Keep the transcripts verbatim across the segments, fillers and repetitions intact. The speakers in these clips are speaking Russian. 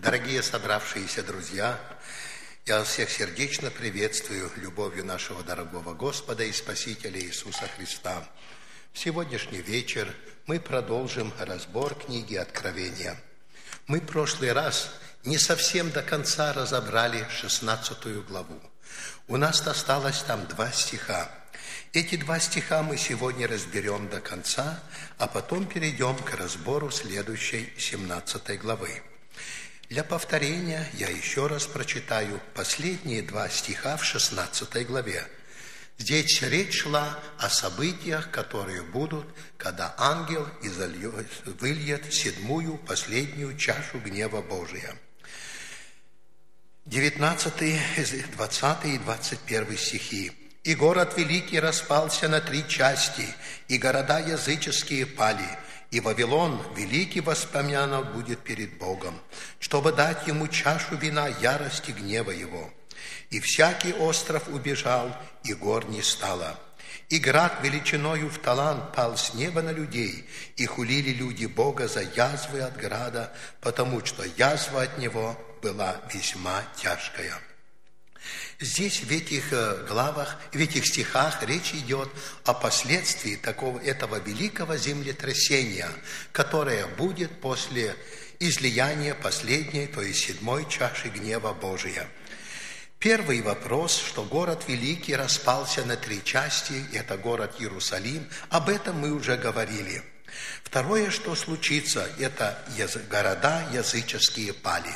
Дорогие собравшиеся друзья, я вас всех сердечно приветствую любовью нашего дорогого Господа и Спасителя Иисуса Христа. В сегодняшний вечер мы продолжим разбор книги Откровения. Мы в прошлый раз не совсем до конца разобрали шестнадцатую главу. У нас осталось там два стиха. Эти два стиха мы сегодня разберем до конца, а потом перейдем к разбору следующей семнадцатой главы. Для повторения я еще раз прочитаю последние два стиха в шестнадцатой главе. Здесь речь шла о событиях, которые будут, когда ангел изольет, выльет седьмую, последнюю чашу гнева Божия. девятнадцатый, двадцатый и двадцать первый стихи. «И город великий распался на три части, и города языческие пали, и Вавилон великий воспомянут будет перед Богом, чтобы дать ему чашу вина ярости гнева его. И всякий остров убежал, и гор не стало. И град величиною в талант пал с неба на людей, и хулили люди Бога за язвы от града, потому что язва от него была весьма тяжкая». Здесь, в этих главах, в этих стихах речь идет о последствии такого, этого великого землетрясения, которое будет после излияния последней, то есть седьмой чаши гнева Божия. Первый вопрос, что город великий распался на три части, это город Иерусалим, об этом мы уже говорили. Второе, что случится, это города языческие пали.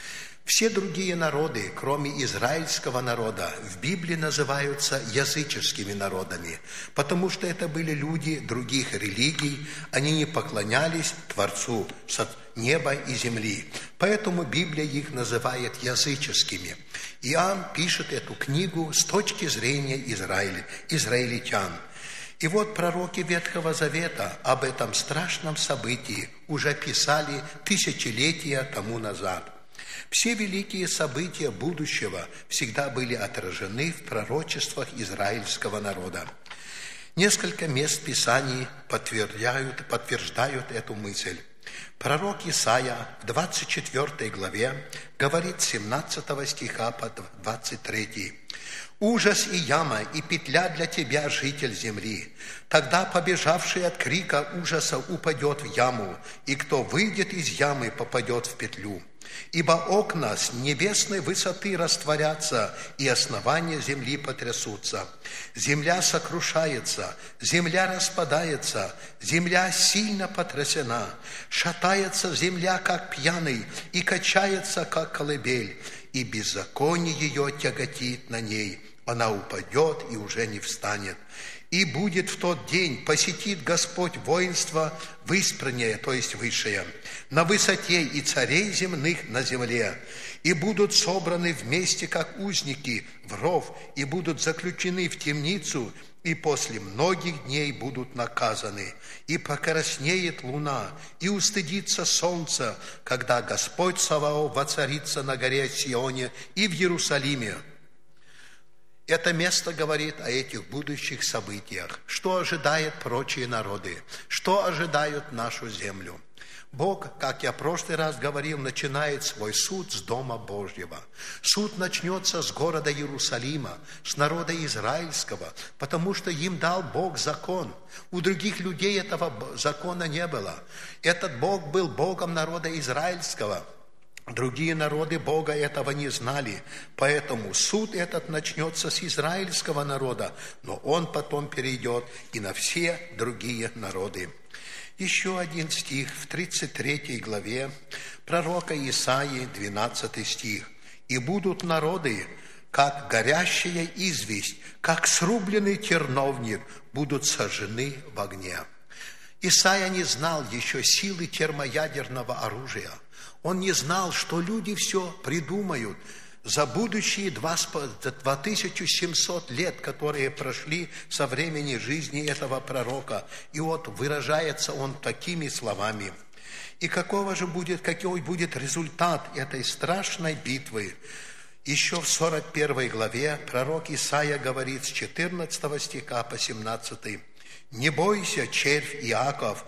Все другие народы, кроме израильского народа, в Библии называются языческими народами, потому что это были люди других религий, они не поклонялись Творцу неба и земли. Поэтому Библия их называет языческими. Иоанн пишет эту книгу с точки зрения Израиля, израильтян. И вот пророки Ветхого Завета об этом страшном событии уже писали тысячелетия тому назад. Все великие события будущего всегда были отражены в пророчествах израильского народа. Несколько мест Писаний подтверждают, подтверждают эту мысль. Пророк Исаия в двадцать четвёртой главе говорит с семнадцатого стиха по двадцать третий. «Ужас и яма, и петля для тебя, житель земли. Тогда побежавший от крика ужаса упадет в яму, и кто выйдет из ямы, попадет в петлю. Ибо окна с небесной высоты растворятся, и основания земли потрясутся. Земля сокрушается, земля распадается, земля сильно потрясена. Шатается земля, как пьяный, и качается, как колыбель, и беззаконие ее тяготит на ней. Она упадет и уже не встанет. И будет в тот день, посетит Господь воинство выспранное, то есть высшее, на высоте и царей земных на земле, и будут собраны вместе, как узники, в ров, и будут заключены в темницу, и после многих дней будут наказаны. И покраснеет луна, и устыдится солнце, когда Господь Саваоф воцарится на горе Сионе и в Иерусалиме». Это место говорит о этих будущих событиях. Что ожидает прочие народы? Что ожидают нашу землю? Бог, как я в прошлый раз говорил, начинает свой суд с Дома Божьего. Суд начнется с города Иерусалима, с народа израильского, потому что им дал Бог закон. У других людей этого закона не было. Этот Бог был Богом народа израильского. Другие народы Бога этого не знали, поэтому суд этот начнется с израильского народа, но он потом перейдет и на все другие народы. Еще один стих в тридцать третьей главе пророка Исаии, двенадцатый стих. «И будут народы, как горящая известь, как срубленный терновник, будут сожжены в огне». Исаия не знал еще силы термоядерного оружия. Он не знал, что люди все придумают за будущие два тысячи семьсот лет, которые прошли со времени жизни этого пророка. И вот выражается он такими словами. И какого же будет, какой будет результат этой страшной битвы? Еще в сорок первой главе пророк Исаия говорит с четырнадцатого стиха по семнадцатый. «Не бойся, червь Иаков,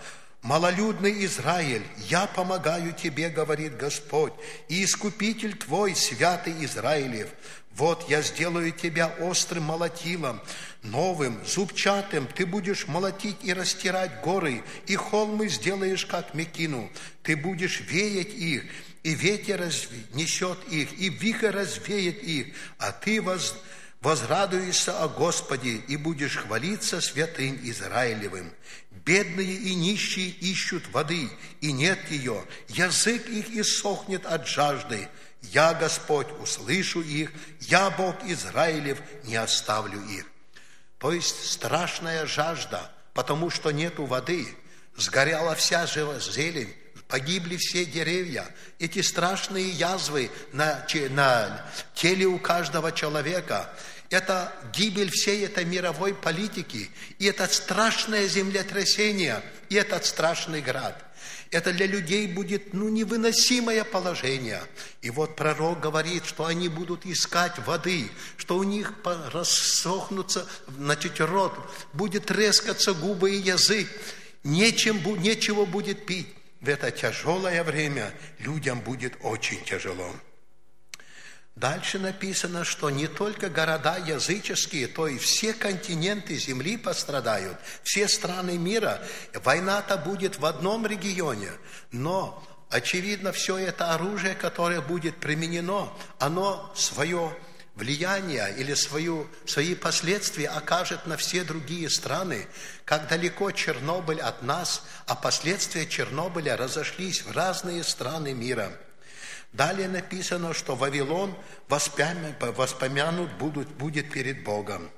малолюдный Израиль, я помогаю тебе, говорит Господь, и Искупитель твой, святый Израилев. Вот я сделаю тебя острым молотилом, новым, зубчатым. Ты будешь молотить и растирать горы, и холмы сделаешь, как мекину. Ты будешь веять их, и ветер несет их, и вихрь развеет их, а ты воз, возрадуешься о Господе, и будешь хвалиться святым Израилевым. Бедные и нищие ищут воды, и нет ее. Язык их иссохнет от жажды. Я, Господь, услышу их, я, Бог Израилев, не оставлю их. То есть страшная жажда, потому что нету воды, сгорела вся зелень, погибли все деревья. Эти страшные язвы на, на теле у каждого человека – это гибель всей этой мировой политики, и это страшное землетрясение, и этот страшный град. Это для людей будет, ну, невыносимое положение. И вот пророк говорит, что они будут искать воды, что у них рассохнутся, значит, рот, будет трескаться губы и язык, нечем, нечего будет пить. В это тяжелое время людям будет очень тяжело. Дальше написано, что не только города языческие, то и все континенты земли пострадают, все страны мира. Война-то будет в одном регионе, но, очевидно, все это оружие, которое будет применено, оно свое влияние или свою, свои последствия окажет на все другие страны. Как далеко Чернобыль от нас, а последствия Чернобыля разошлись в разные страны мира. Далее написано, что Вавилон воспомянут будут, будет перед Богом.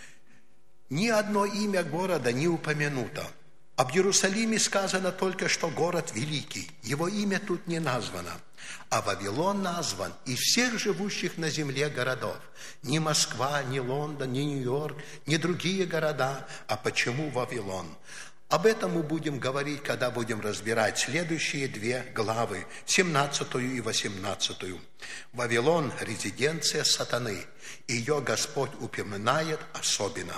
Ни одно имя города не упомянуто. Об Иерусалиме сказано только, что город великий. Его имя тут не названо. А Вавилон назван из всех живущих на земле городов. Ни Москва, ни Лондон, ни Нью-Йорк, ни другие города. А почему Вавилон? Об этом мы будем говорить, когда будем разбирать следующие две главы, семнадцатую и восемнадцатую. Вавилон – резиденция сатаны. Ее Господь упоминает особенно.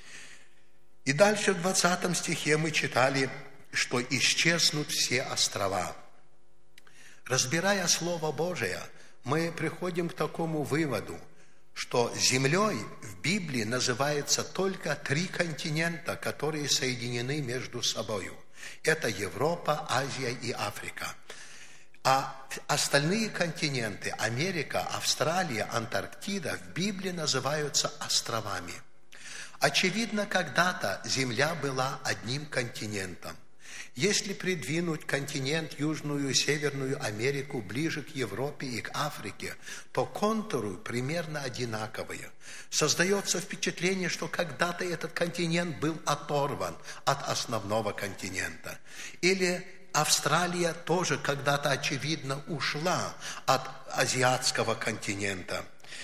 И дальше в двадцатом стихе мы читали, что исчезнут все острова. Разбирая Слово Божие, мы приходим к такому выводу, что землей в Библии называется только три континента, которые соединены между собой. Это Европа, Азия и Африка. А остальные континенты, Америка, Австралия, Антарктида, в Библии называются островами. Очевидно, когда-то Земля была одним континентом. Если придвинуть континент Южную и Северную Америку ближе к Европе и к Африке, то контуры примерно одинаковые. Создается впечатление, что когда-то этот континент был оторван от основного континента. Или Австралия тоже когда-то, очевидно, ушла от азиатского континента.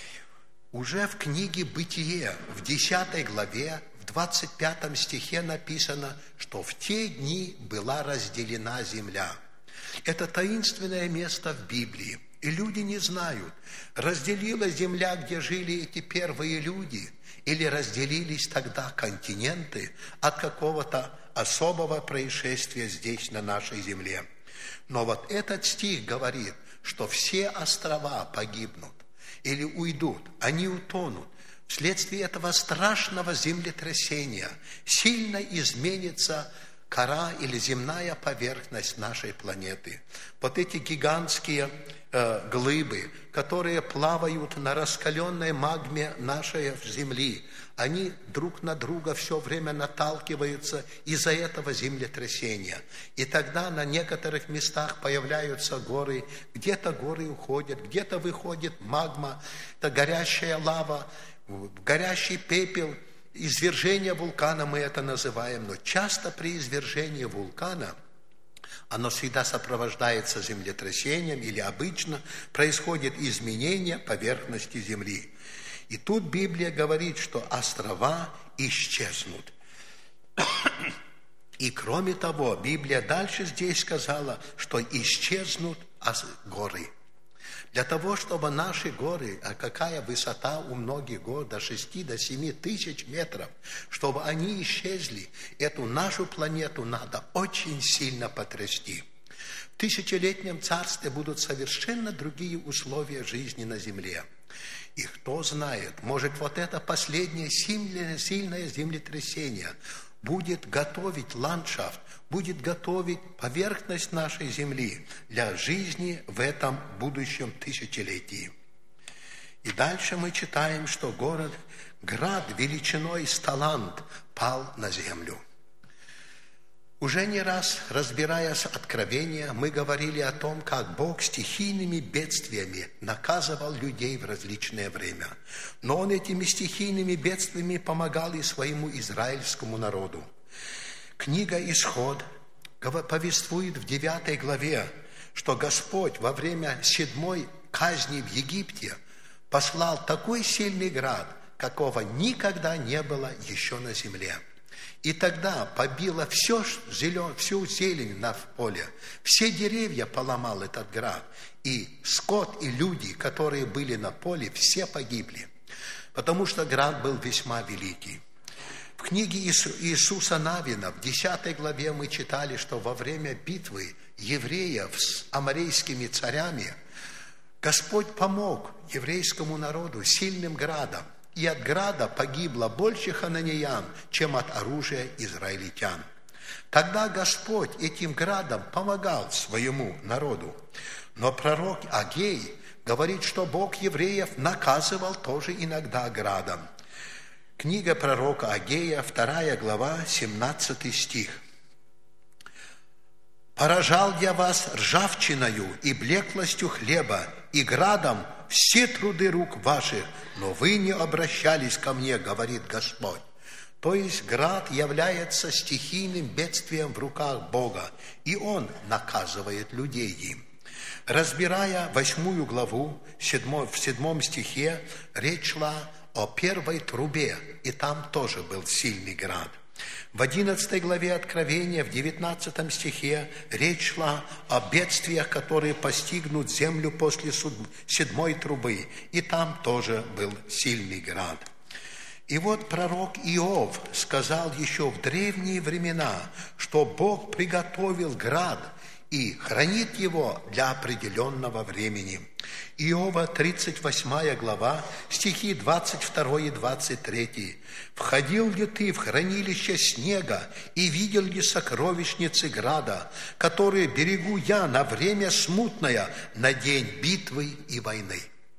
Уже в книге «Бытие» в десятой главе, в двадцать пятом стихе написано, что в те дни была разделена земля. Это таинственное место в Библии, и люди не знают, разделилась земля, где жили эти первые люди, или разделились тогда континенты от какого-то особого происшествия здесь, на нашей земле. Но вот этот стих говорит, что все острова погибнут или уйдут, они утонут. Вследствие этого страшного землетрясения сильно изменится кора или земная поверхность нашей планеты. Вот эти гигантские э, глыбы, которые плавают на раскаленной магме нашей Земли, они друг на друга все время наталкиваются из-за этого землетрясения. И тогда на некоторых местах появляются горы, где-то горы уходят, где-то выходит магма, это горящая лава, горящий пепел, извержение вулкана мы это называем, но часто при извержении вулкана оно всегда сопровождается землетрясением или обычно происходит изменение поверхности Земли. И тут Библия говорит, что острова исчезнут. И кроме того, Библия дальше здесь сказала, что исчезнут горы. Для того, чтобы наши горы, а какая высота у многих гор, до шести, до семи тысяч метров, чтобы они исчезли, эту нашу планету надо очень сильно потрясти. В тысячелетнем царстве будут совершенно другие условия жизни на земле. И кто знает, может, вот это последнее сильное, сильное землетрясение будет готовить ландшафт, будет готовить поверхность нашей земли для жизни в этом будущем тысячелетии. И дальше мы читаем, что город, град величиной с талант пал на землю. Уже не раз, разбирая Откровение, мы говорили о том, как Бог стихийными бедствиями наказывал людей в различное время. Но Он этими стихийными бедствиями помогал и своему израильскому народу. Книга «Исход» повествует в девятой главе, что Господь во время седьмой казни в Египте послал такой сильный град, какого никогда не было еще на земле. И тогда побило все зелен, всю зелень на поле, все деревья поломал этот град, и скот, и люди, которые были на поле, все погибли, потому что град был весьма великий. В книге Иисуса Навина в десятой главе мы читали, что во время битвы евреев с аморейскими царями Господь помог еврейскому народу сильным градом, и от града погибло больше хананеян, чем от оружия израильтян. Тогда Господь этим градом помогал своему народу. Но пророк Агей говорит, что Бог евреев наказывал тоже иногда градом. Книга пророка Агея, вторая глава, семнадцатый стих. «Поражал я вас ржавчиною и блеклостью хлеба, и градом все труды рук ваших, но вы не обращались ко мне, говорит Господь». То есть град является стихийным бедствием в руках Бога, и Он наказывает людей им. Разбирая восьмую главу, в седьмом стихе, речь шла о первой трубе, и там тоже был сильный град. В одиннадцатой главе Откровения, в девятнадцатом стихе, речь шла о бедствиях, которые постигнут землю после седьмой трубы, и там тоже был сильный град. И вот пророк Иов сказал еще в древние времена, что Бог приготовил град и хранит его для определенного времени. Иова, тридцать восьмая глава, стихи двадцать второй и двадцать третий. «Входил ли ты в хранилище снега и видел ли сокровищницы града, которые берегу я на время смутное, на день битвы и войны?»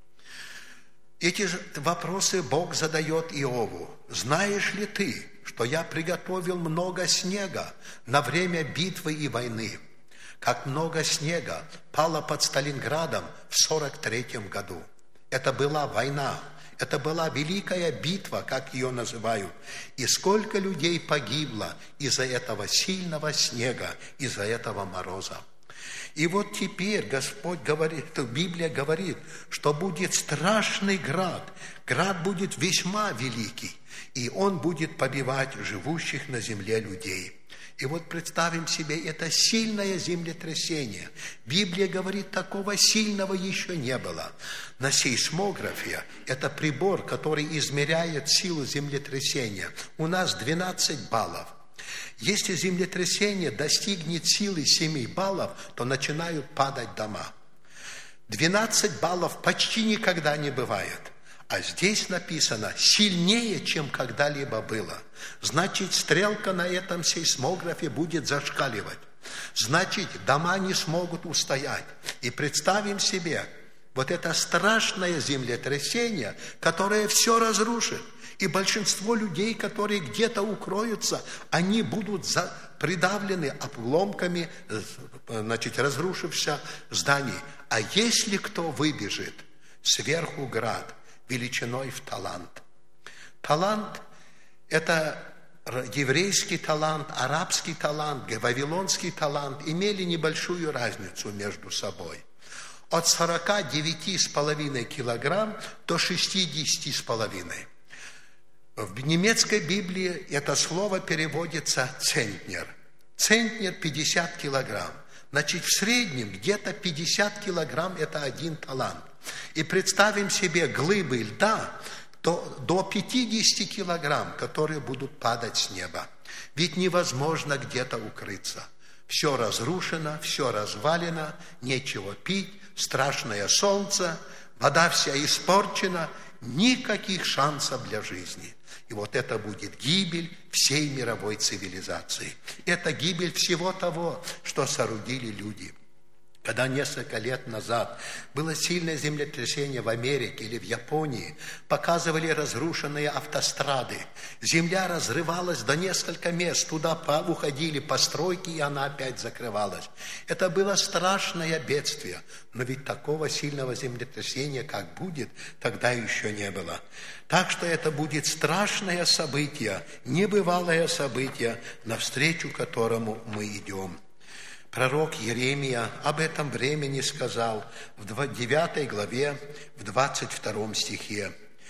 Эти же вопросы Бог задает Иову. «Знаешь ли ты, что я приготовил много снега на время битвы и войны? Как много снега пало под Сталинградом в сорок третьем году. Это была война, это была великая битва, как ее называют. И сколько людей погибло из-за этого сильного снега, из-за этого мороза. И вот теперь Господь говорит, Библия говорит, что будет страшный град. Град будет весьма великий, и он будет побивать живущих на земле людей. И вот представим себе это сильное землетрясение. Библия говорит, такого сильного еще не было. На сейсмографе, это прибор, который измеряет силу землетрясения, у нас двенадцать баллов. Если землетрясение достигнет силы семь баллов, то начинают падать дома. двенадцать баллов почти никогда не бывает. А здесь написано сильнее, чем когда-либо было. Значит, стрелка на этом сейсмографе будет зашкаливать. Значит, дома не смогут устоять. И представим себе вот это страшное землетрясение, которое все разрушит. И большинство людей, которые где-то укроются, они будут за, придавлены обломками, значит, разрушившихся зданий. А если кто выбежит, сверху град величиной в талант. Талант – это еврейский талант, арабский талант, вавилонский талант имели небольшую разницу между собой. От сорока девяти с половиной килограмм до шестидесяти с половиной. В немецкой Библии это слово переводится «центнер». Центнер – пятьдесят килограмм. Значит, в среднем где-то пятьдесят килограмм – это один талант. И представим себе глыбы льда то до пятидесяти килограмм, которые будут падать с неба. Ведь невозможно где-то укрыться. Все разрушено, все развалено, нечего пить, страшное солнце, вода вся испорчена, никаких шансов для жизни. И вот это будет гибель всей мировой цивилизации. Это гибель всего того, что соорудили люди. Когда несколько лет назад было сильное землетрясение в Америке или в Японии, показывали разрушенные автострады. Земля разрывалась до нескольких мест, туда уходили постройки, и она опять закрывалась. Это было страшное бедствие, но ведь такого сильного землетрясения, как будет, тогда еще не было. Так что это будет страшное событие, небывалое событие, навстречу которому мы идем. Пророк Иеремия об этом времени сказал в девятой главе, в двадцать втором стихе.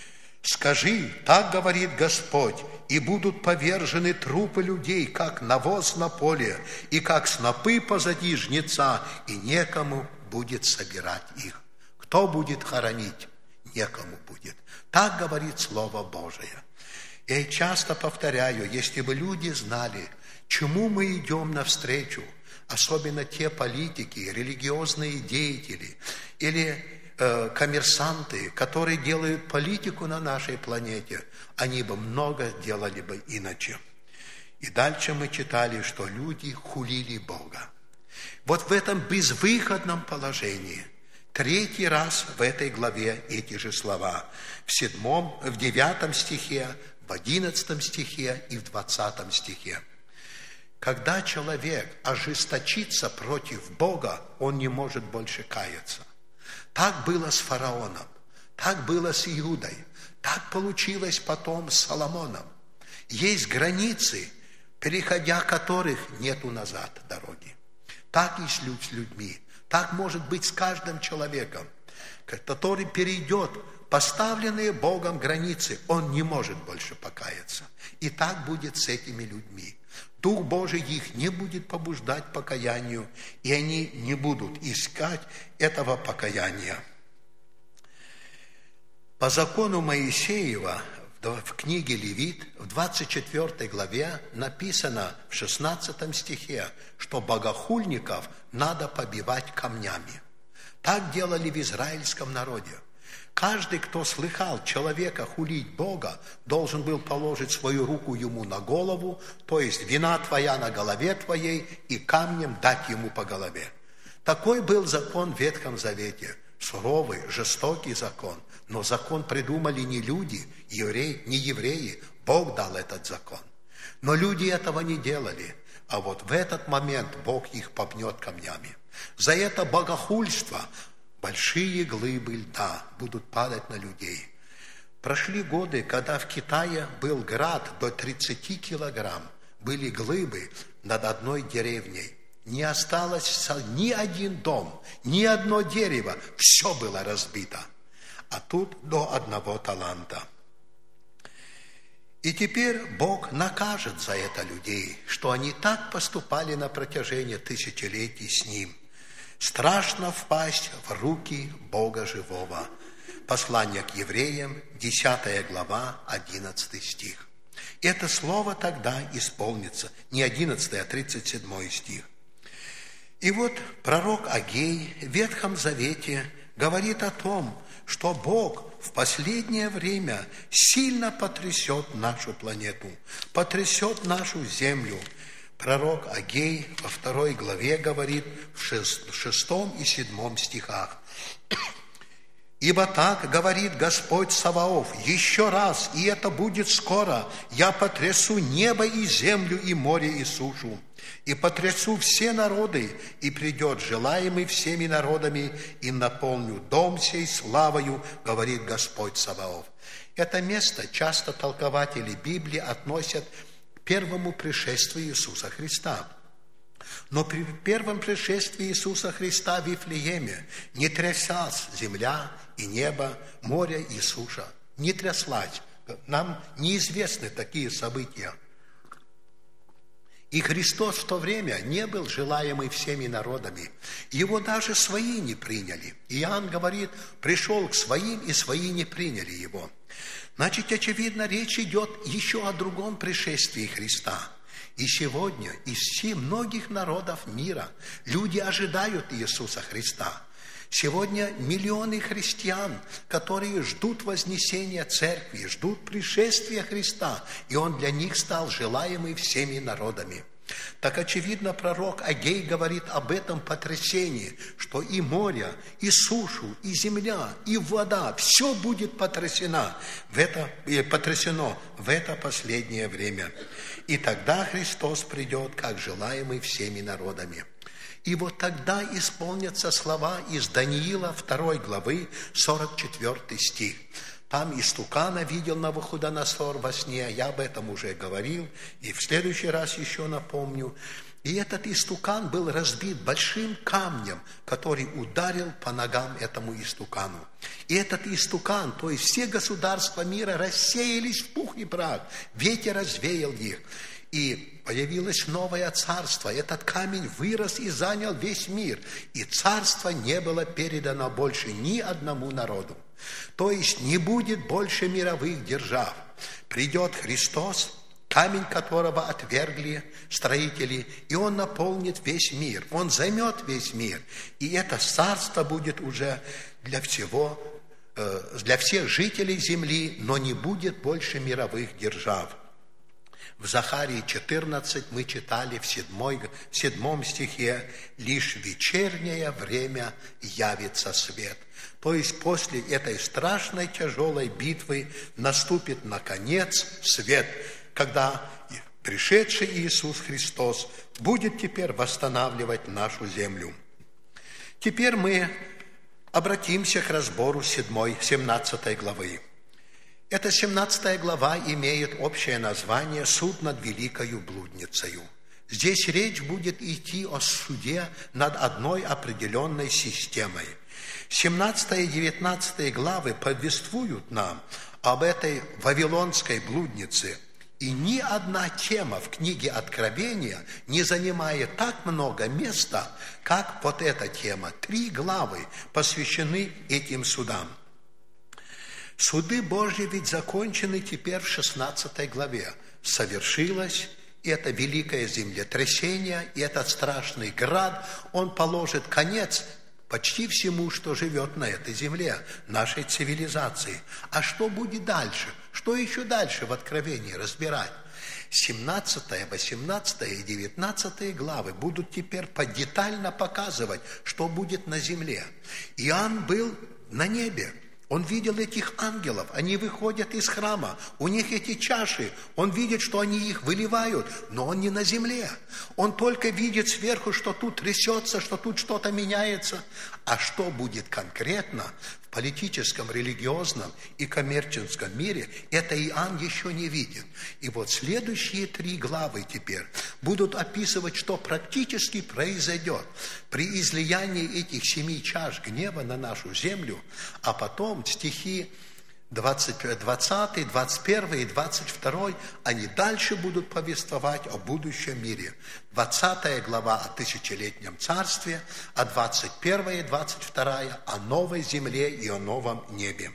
«Скажи, так говорит Господь, и будут повержены трупы людей, как навоз на поле, и как снопы позади жнеца, и некому будет собирать их». Кто будет хоронить? Некому будет. Так говорит Слово Божие. Я часто повторяю, если бы люди знали, чему мы идем навстречу, особенно те политики, религиозные деятели или э, коммерсанты, которые делают политику на нашей планете, они бы много делали бы иначе. И дальше мы читали, что люди хулили Бога. Вот в этом безвыходном положении третий раз в этой главе эти же слова. В седьмом, в девятом стихе, в одиннадцатом стихе и в двадцатом стихе. Когда человек ожесточится против Бога, он не может больше каяться. Так было с фараоном, так было с Иудой, так получилось потом с Соломоном. Есть границы, переходя которых нету назад дороги. Так и с людьми, так может быть с каждым человеком, который перейдет поставленные Богом границы, он не может больше покаяться. И так будет с этими людьми. Дух Божий их не будет побуждать к покаянию, и они не будут искать этого покаяния. По закону Моисеева в книге Левит в двадцать четвёртой главе написано в шестнадцатом стихе, что богохульников надо побивать камнями. Так делали в израильском народе. Каждый, кто слыхал человека хулить Бога, должен был положить свою руку ему на голову, то есть вина твоя на голове твоей, и камнем дать ему по голове. Такой был закон в Ветхом Завете. Суровый, жестокий закон. Но закон придумали не люди, евреи, не евреи. Бог дал этот закон. Но люди этого не делали. А вот в этот момент Бог их попнет камнями. За это богохульство большие глыбы льда будут падать на людей. Прошли годы, когда в Китае был град до тридцати килограмм. Были глыбы над одной деревней. Не осталось ни один дом, ни одно дерево. Все было разбито. А тут до одного таланта. И теперь Бог накажет за это людей, что они так поступали на протяжении тысячелетий с Ним. Страшно впасть в руки Бога живого. Послание к евреям, десятая глава, одиннадцатый стих. Это слово тогда исполнится. Не одиннадцатый, а тридцать седьмой стих. И вот пророк Агей в Ветхом Завете говорит о том, что Бог в последнее время сильно потрясет нашу планету, потрясет нашу землю. Пророк Агей во второй главе говорит в шестом и седьмом стихах. «Ибо так говорит Господь Саваоф, еще раз, и это будет скоро, я потрясу небо и землю, и море, и сушу, и потрясу все народы, и придет желаемый всеми народами, и наполню дом сей славою, говорит Господь Саваоф». Это место часто толкователи Библии относят к первому пришествию Иисуса Христа. Но при первом пришествии Иисуса Христа в Вифлееме не тряслась земля и небо, море и суша. Не тряслась. Нам неизвестны такие события. И Христос в то время не был желаемый всеми народами. Его даже свои не приняли. Иоанн говорит, пришел к своим, и свои не приняли его. Значит, очевидно, речь идет еще о другом пришествии Христа. И сегодня из всех многих народов мира люди ожидают Иисуса Христа. Сегодня миллионы христиан, которые ждут вознесения церкви, ждут пришествия Христа, и Он для них стал желаемый всеми народами. Так, очевидно, пророк Агей говорит об этом потрясении, что и море, и сушу, и земля, и вода, все будет потрясено в это, потрясено в это последнее время. И тогда Христос придет, как желаемый всеми народами. И вот тогда исполнятся слова из Даниила второй главы, сорок четвёртый стих. Там истукана видел Навуходоносор во сне, я об этом уже говорил, и в следующий раз еще напомню. И этот истукан был разбит большим камнем, который ударил по ногам этому истукану. И этот истукан, то есть все государства мира, рассеялись в пух и прах, ветер развеял их. И появилось новое царство. Этот камень вырос и занял весь мир. И царство не было передано больше ни одному народу. То есть не будет больше мировых держав. Придет Христос, камень которого отвергли строители, и Он наполнит весь мир. Он займет весь мир. И это царство будет уже для всего, для всех жителей земли, но не будет больше мировых держав. В Захарии четырнадцать мы читали в, седьмой, в седьмом стихе «Лишь вечернее время явится свет». То есть после этой страшной тяжелой битвы наступит наконец свет, когда пришедший Иисус Христос будет теперь восстанавливать нашу землю. Теперь мы обратимся к разбору седьмой, семнадцатой главы. Эта семнадцатая глава имеет общее название «Суд над великою блудницею». Здесь речь будет идти о суде над одной определенной системой. семнадцатая и девятнадцатая главы повествуют нам об этой вавилонской блуднице. И ни одна тема в книге Откровения не занимает так много места, как вот эта тема. Три главы посвящены этим судам. Суды Божьи ведь закончены теперь в шестнадцатой главе. Совершилось это великое землетрясение, и этот страшный град, он положит конец почти всему, что живет на этой земле, нашей цивилизации. А что будет дальше? Что еще дальше в Откровении разбирать? семнадцатая, восемнадцатая и девятнадцатая главы будут теперь подетально показывать, что будет на земле. Иоанн был на небе. Он видел этих ангелов, они выходят из храма, у них эти чаши, он видит, что они их выливают, но он не на земле. Он только видит сверху, что тут трясется, что тут что-то меняется. А что будет конкретно в политическом, религиозном и коммерческом мире, это Иоанн еще не видит. И вот следующие три главы теперь будут описывать, что практически произойдет при излиянии этих семи чаш гнева на нашу землю, а потом стихи двадцатый, двадцать первый и двадцать второй, они дальше будут повествовать о будущем мире. двадцатая глава о тысячелетнем царстве, а двадцать первая и двадцать вторая о новой земле и о новом небе.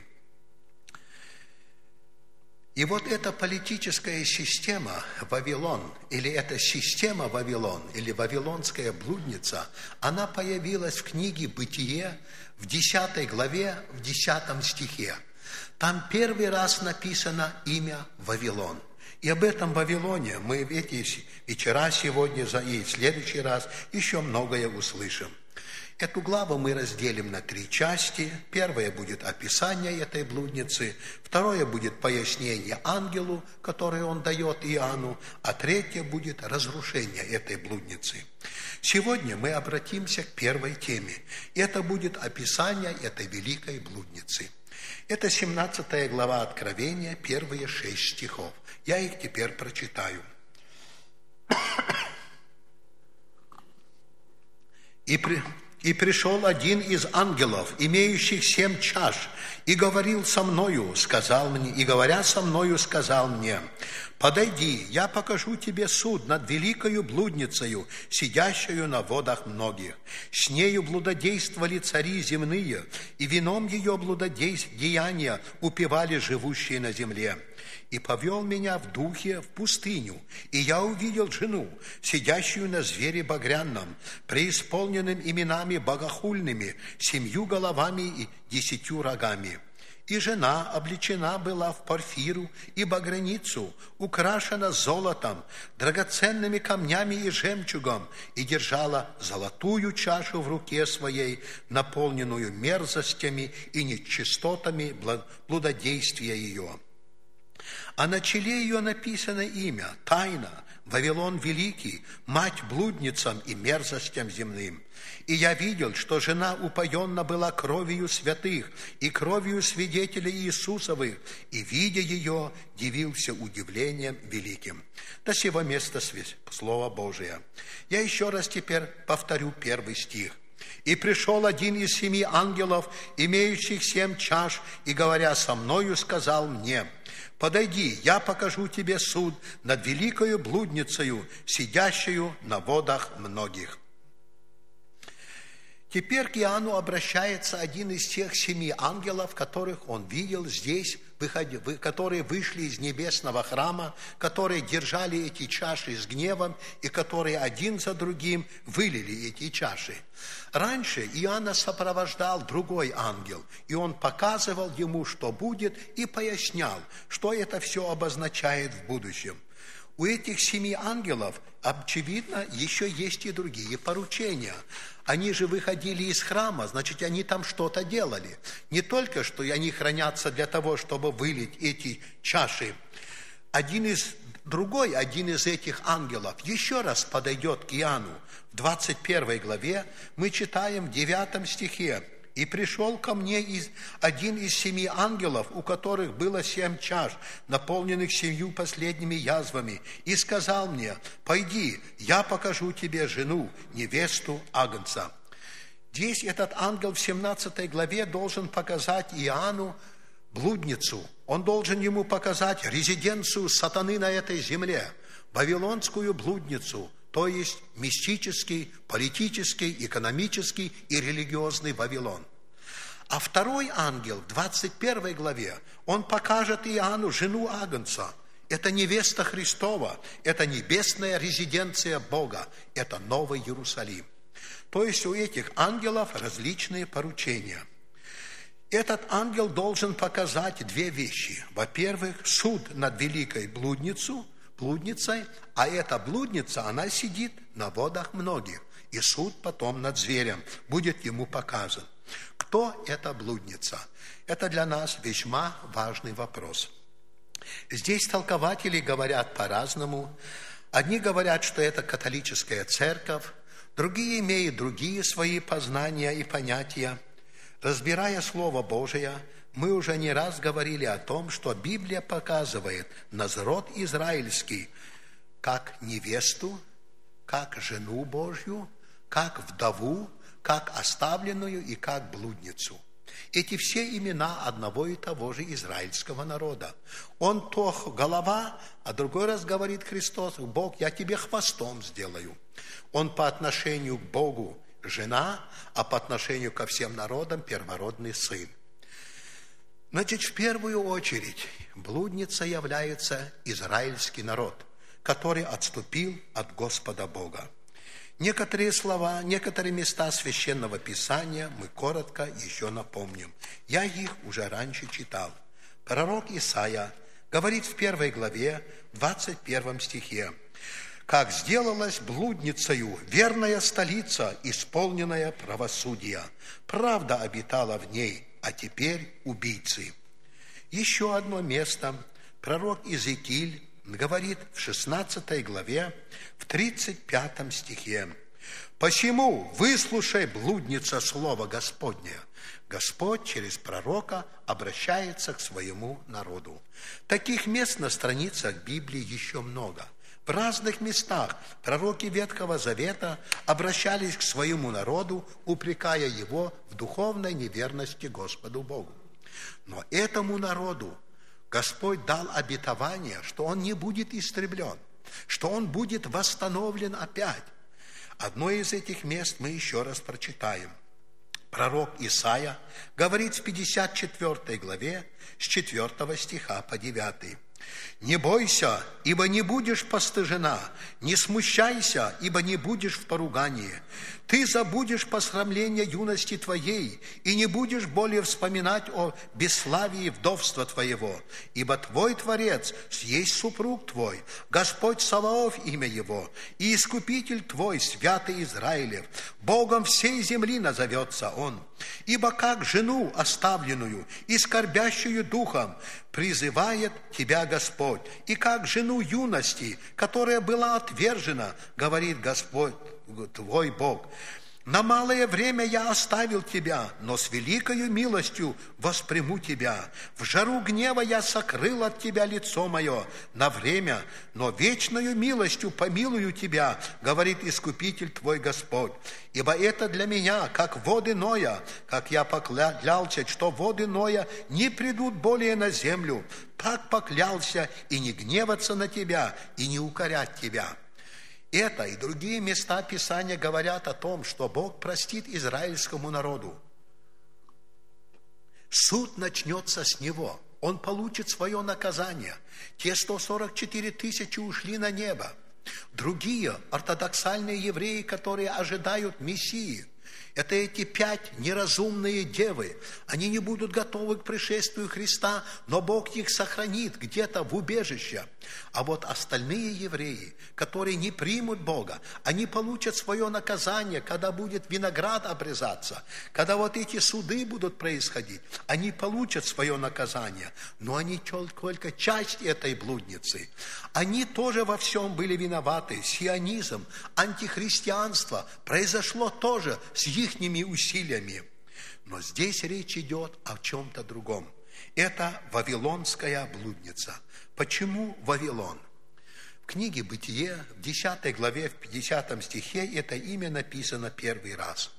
И вот эта политическая система Вавилон, или эта система Вавилон, или Вавилонская блудница, она появилась в книге «Бытие» в десятой главе, в десятом стихе. Там первый раз написано имя Вавилон. И об этом Вавилоне мы в эти вечера сегодня и в следующий раз еще многое услышим. Эту главу мы разделим на три части. Первое будет описание этой блудницы, второе будет пояснение ангелу, которое он дает Иоанну, а третье будет разрушение этой блудницы. Сегодня мы обратимся к первой теме. Это будет описание этой великой блудницы. Это семнадцатая глава Откровения, первые шесть стихов. Я их теперь прочитаю. «И при... И пришел один из ангелов, имеющих семь чаш, и говорил со мною, сказал мне, и говоря со мною, сказал мне: подойди, я покажу тебе суд над великою блудницею, сидящую на водах многих. С нею блудодействовали цари земные, и вином ее блудодеяния упивали живущие на земле. И повел меня в духе в пустыню, и я увидел жену, сидящую на звере багряном, преисполненным именами богохульными, семью головами и десятью рогами. И жена облечена была в порфиру и багряницу, украшена золотом, драгоценными камнями и жемчугом, и держала золотую чашу в руке своей, наполненную мерзостями и нечистотами блудодействия ее. А на челе ее написано имя, тайна, Вавилон Великий, мать блудницам и мерзостям земным. И я видел, что жена упоенна была кровью святых и кровью свидетелей Иисусовых, и, видя ее, дивился удивлением великим. До сего места Слово Божие. Я еще раз теперь повторю первый стих. «И пришел один из семи ангелов, имеющих семь чаш, и, говоря со мною, сказал мне: подойди, я покажу тебе суд над великою блудницею, сидящую на водах многих». Теперь к Иоанну обращается один из тех семи ангелов, которых он видел здесь, которые вышли из небесного храма, которые держали эти чаши с гневом и которые один за другим вылили эти чаши. Раньше Иоанна сопровождал другой ангел, и он показывал ему, что будет, и пояснял, что это все обозначает в будущем. У этих семи ангелов, очевидно, еще есть и другие поручения. Они же выходили из храма, значит, они там что-то делали. Не только, что они хранятся для того, чтобы вылить эти чаши. Один из, другой, один из этих ангелов еще раз подойдет к Иоанну. В двадцать первой главе мы читаем в девятом стихе: «И пришел ко мне из, один из семи ангелов, у которых было семь чаш, наполненных семью последними язвами, и сказал мне: пойди, я покажу тебе жену, невесту Агнца». Здесь этот ангел в семнадцатой главе должен показать Иоанну блудницу. Он должен ему показать резиденцию сатаны на этой земле, вавилонскую блудницу, то есть мистический, политический, экономический и религиозный Вавилон. А второй ангел в двадцать первой главе, он покажет Иоанну жену Агнца. Это невеста Христова, это небесная резиденция Бога, это Новый Иерусалим. То есть у этих ангелов различные поручения. Этот ангел должен показать две вещи. Во-первых, суд над великой блудницей, блудницей, а эта блудница, она сидит на водах многих, и суд потом над зверем будет ему показан. Кто эта блудница? Это для нас весьма важный вопрос. Здесь толкователи говорят по-разному. Одни говорят, что это католическая церковь, другие имеют другие свои познания и понятия. Разбирая Слово Божие, мы уже не раз говорили о том, что Библия показывает народ израильский как невесту, как жену Божью, как вдову, как оставленную и как блудницу. Эти все имена одного и того же израильского народа. Он то голова, а другой раз говорит Христос: Бог, я тебе хвостом сделаю. Он по отношению к Богу жена, а по отношению ко всем народам первородный сын. Значит, в первую очередь блудница является израильский народ, который отступил от Господа Бога. Некоторые слова, некоторые места Священного Писания мы коротко еще напомним. Я их уже раньше читал. Пророк Исаия говорит в первой главе, двадцать первом стихе: «Как сделалась блудницею верная столица, исполненная правосудия. Правда обитала в ней, а теперь убийцы». Еще одно место. Пророк Иезекииль говорит в шестнадцатой главе, в тридцать пятом стихе: «Посему выслушай, блудница, слово Господне». Господь через пророка обращается к своему народу. Таких мест на страницах Библии еще много. В разных местах пророки Ветхого Завета обращались к своему народу, упрекая его в духовной неверности Господу Богу. Но этому народу Господь дал обетование, что он не будет истреблен, что он будет восстановлен опять. Одно из этих мест мы еще раз прочитаем. Пророк Исаия говорит в пятьдесят четвёртой главе с четвёртого стиха по девятый. «Не бойся, ибо не будешь постыжена, не смущайся, ибо не будешь в поругании. Ты забудешь посрамление юности твоей, и не будешь более вспоминать о бесславии вдовства твоего, ибо твой Творец есть супруг твой, Господь Саваоф имя его, и Искупитель твой, святый Израилев. Богом всей земли назовется он. Ибо как жену оставленную и скорбящую духом призывает тебя Господь, и как жену юности, которая была отвержена, говорит Господь твой Бог. На малое время я оставил тебя, но с великою милостью восприму тебя. В жару гнева я сокрыл от тебя лицо мое на время, но вечною милостью помилую тебя, говорит Искупитель твой Господь. Ибо это для меня, как воды Ноя, как я поклялся, что воды Ноя не придут более на землю, так поклялся и не гневаться на тебя, и не укорять тебя». Это и другие места Писания говорят о том, что Бог простит израильскому народу. Суд начнется с него. Он получит свое наказание. Те сто сорок четыре тысячи ушли на небо. Другие ортодоксальные евреи, которые ожидают Мессии, это эти пять неразумные девы. Они не будут готовы к пришествию Христа, но Бог их сохранит где-то в убежище. А вот остальные евреи, которые не примут Бога, они получат свое наказание, когда будет виноград обрезаться, когда вот эти суды будут происходить, они получат свое наказание, но они только часть этой блудницы. Они тоже во всем были виноваты. Сионизм, антихристианство произошло тоже с ихними усилиями. Но здесь речь идет о чем-то другом. Это вавилонская блудница. Почему Вавилон? В книге «Бытие» в десятой главе, в пятидесятом стихе это имя написано первый раз.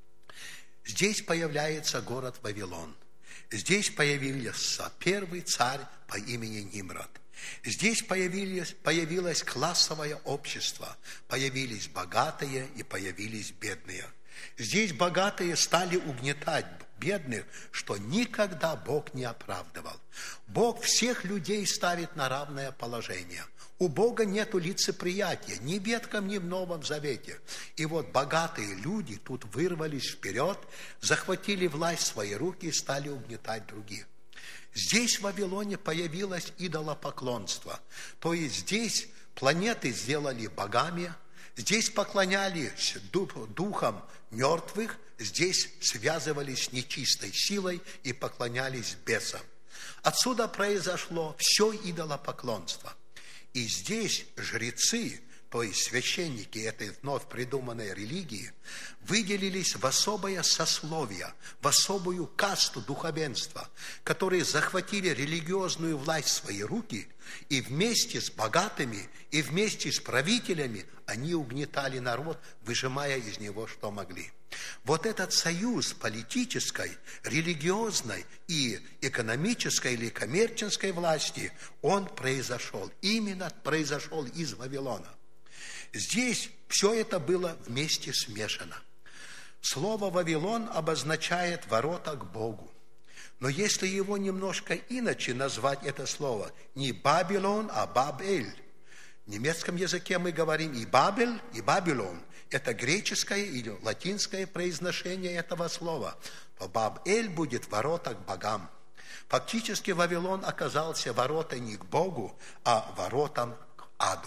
Здесь появляется город Вавилон. Здесь появился первый царь по имени Нимрод. Здесь появилось, появилось классовое общество. Появились богатые и появились бедные. Здесь богатые стали угнетать бедных, что никогда Бог не оправдывал. Бог всех людей ставит на равное положение. У Бога нету лицеприятия ни в Ветхом, ни в Новом Завете. И вот богатые люди тут вырвались вперед, захватили власть в свои руки и стали угнетать других. Здесь в Вавилоне появилось идолопоклонство. То есть здесь планеты сделали богами, здесь поклонялись духам мертвых, здесь связывались с нечистой силой и поклонялись бесам. Отсюда произошло все идолопоклонство. И здесь жрецы, то есть священники этой вновь придуманной религии, выделились в особое сословие, в особую касту духовенства, которые захватили религиозную власть в свои руки, и вместе с богатыми, и вместе с правителями они угнетали народ, выжимая из него, что могли. Вот этот союз политической, религиозной и экономической или коммерческой власти, он произошел, именно произошел из Вавилона. Здесь все это было вместе смешано. Слово «Вавилон» обозначает ворота к Богу. Но если его немножко иначе назвать, это слово, не Бабилон, а Бабель. В немецком языке мы говорим и Бабель, и Бабилон. Это греческое или латинское произношение этого слова. То Бабель будет ворота к богам. Фактически Вавилон оказался воротой не к Богу, а воротам к аду.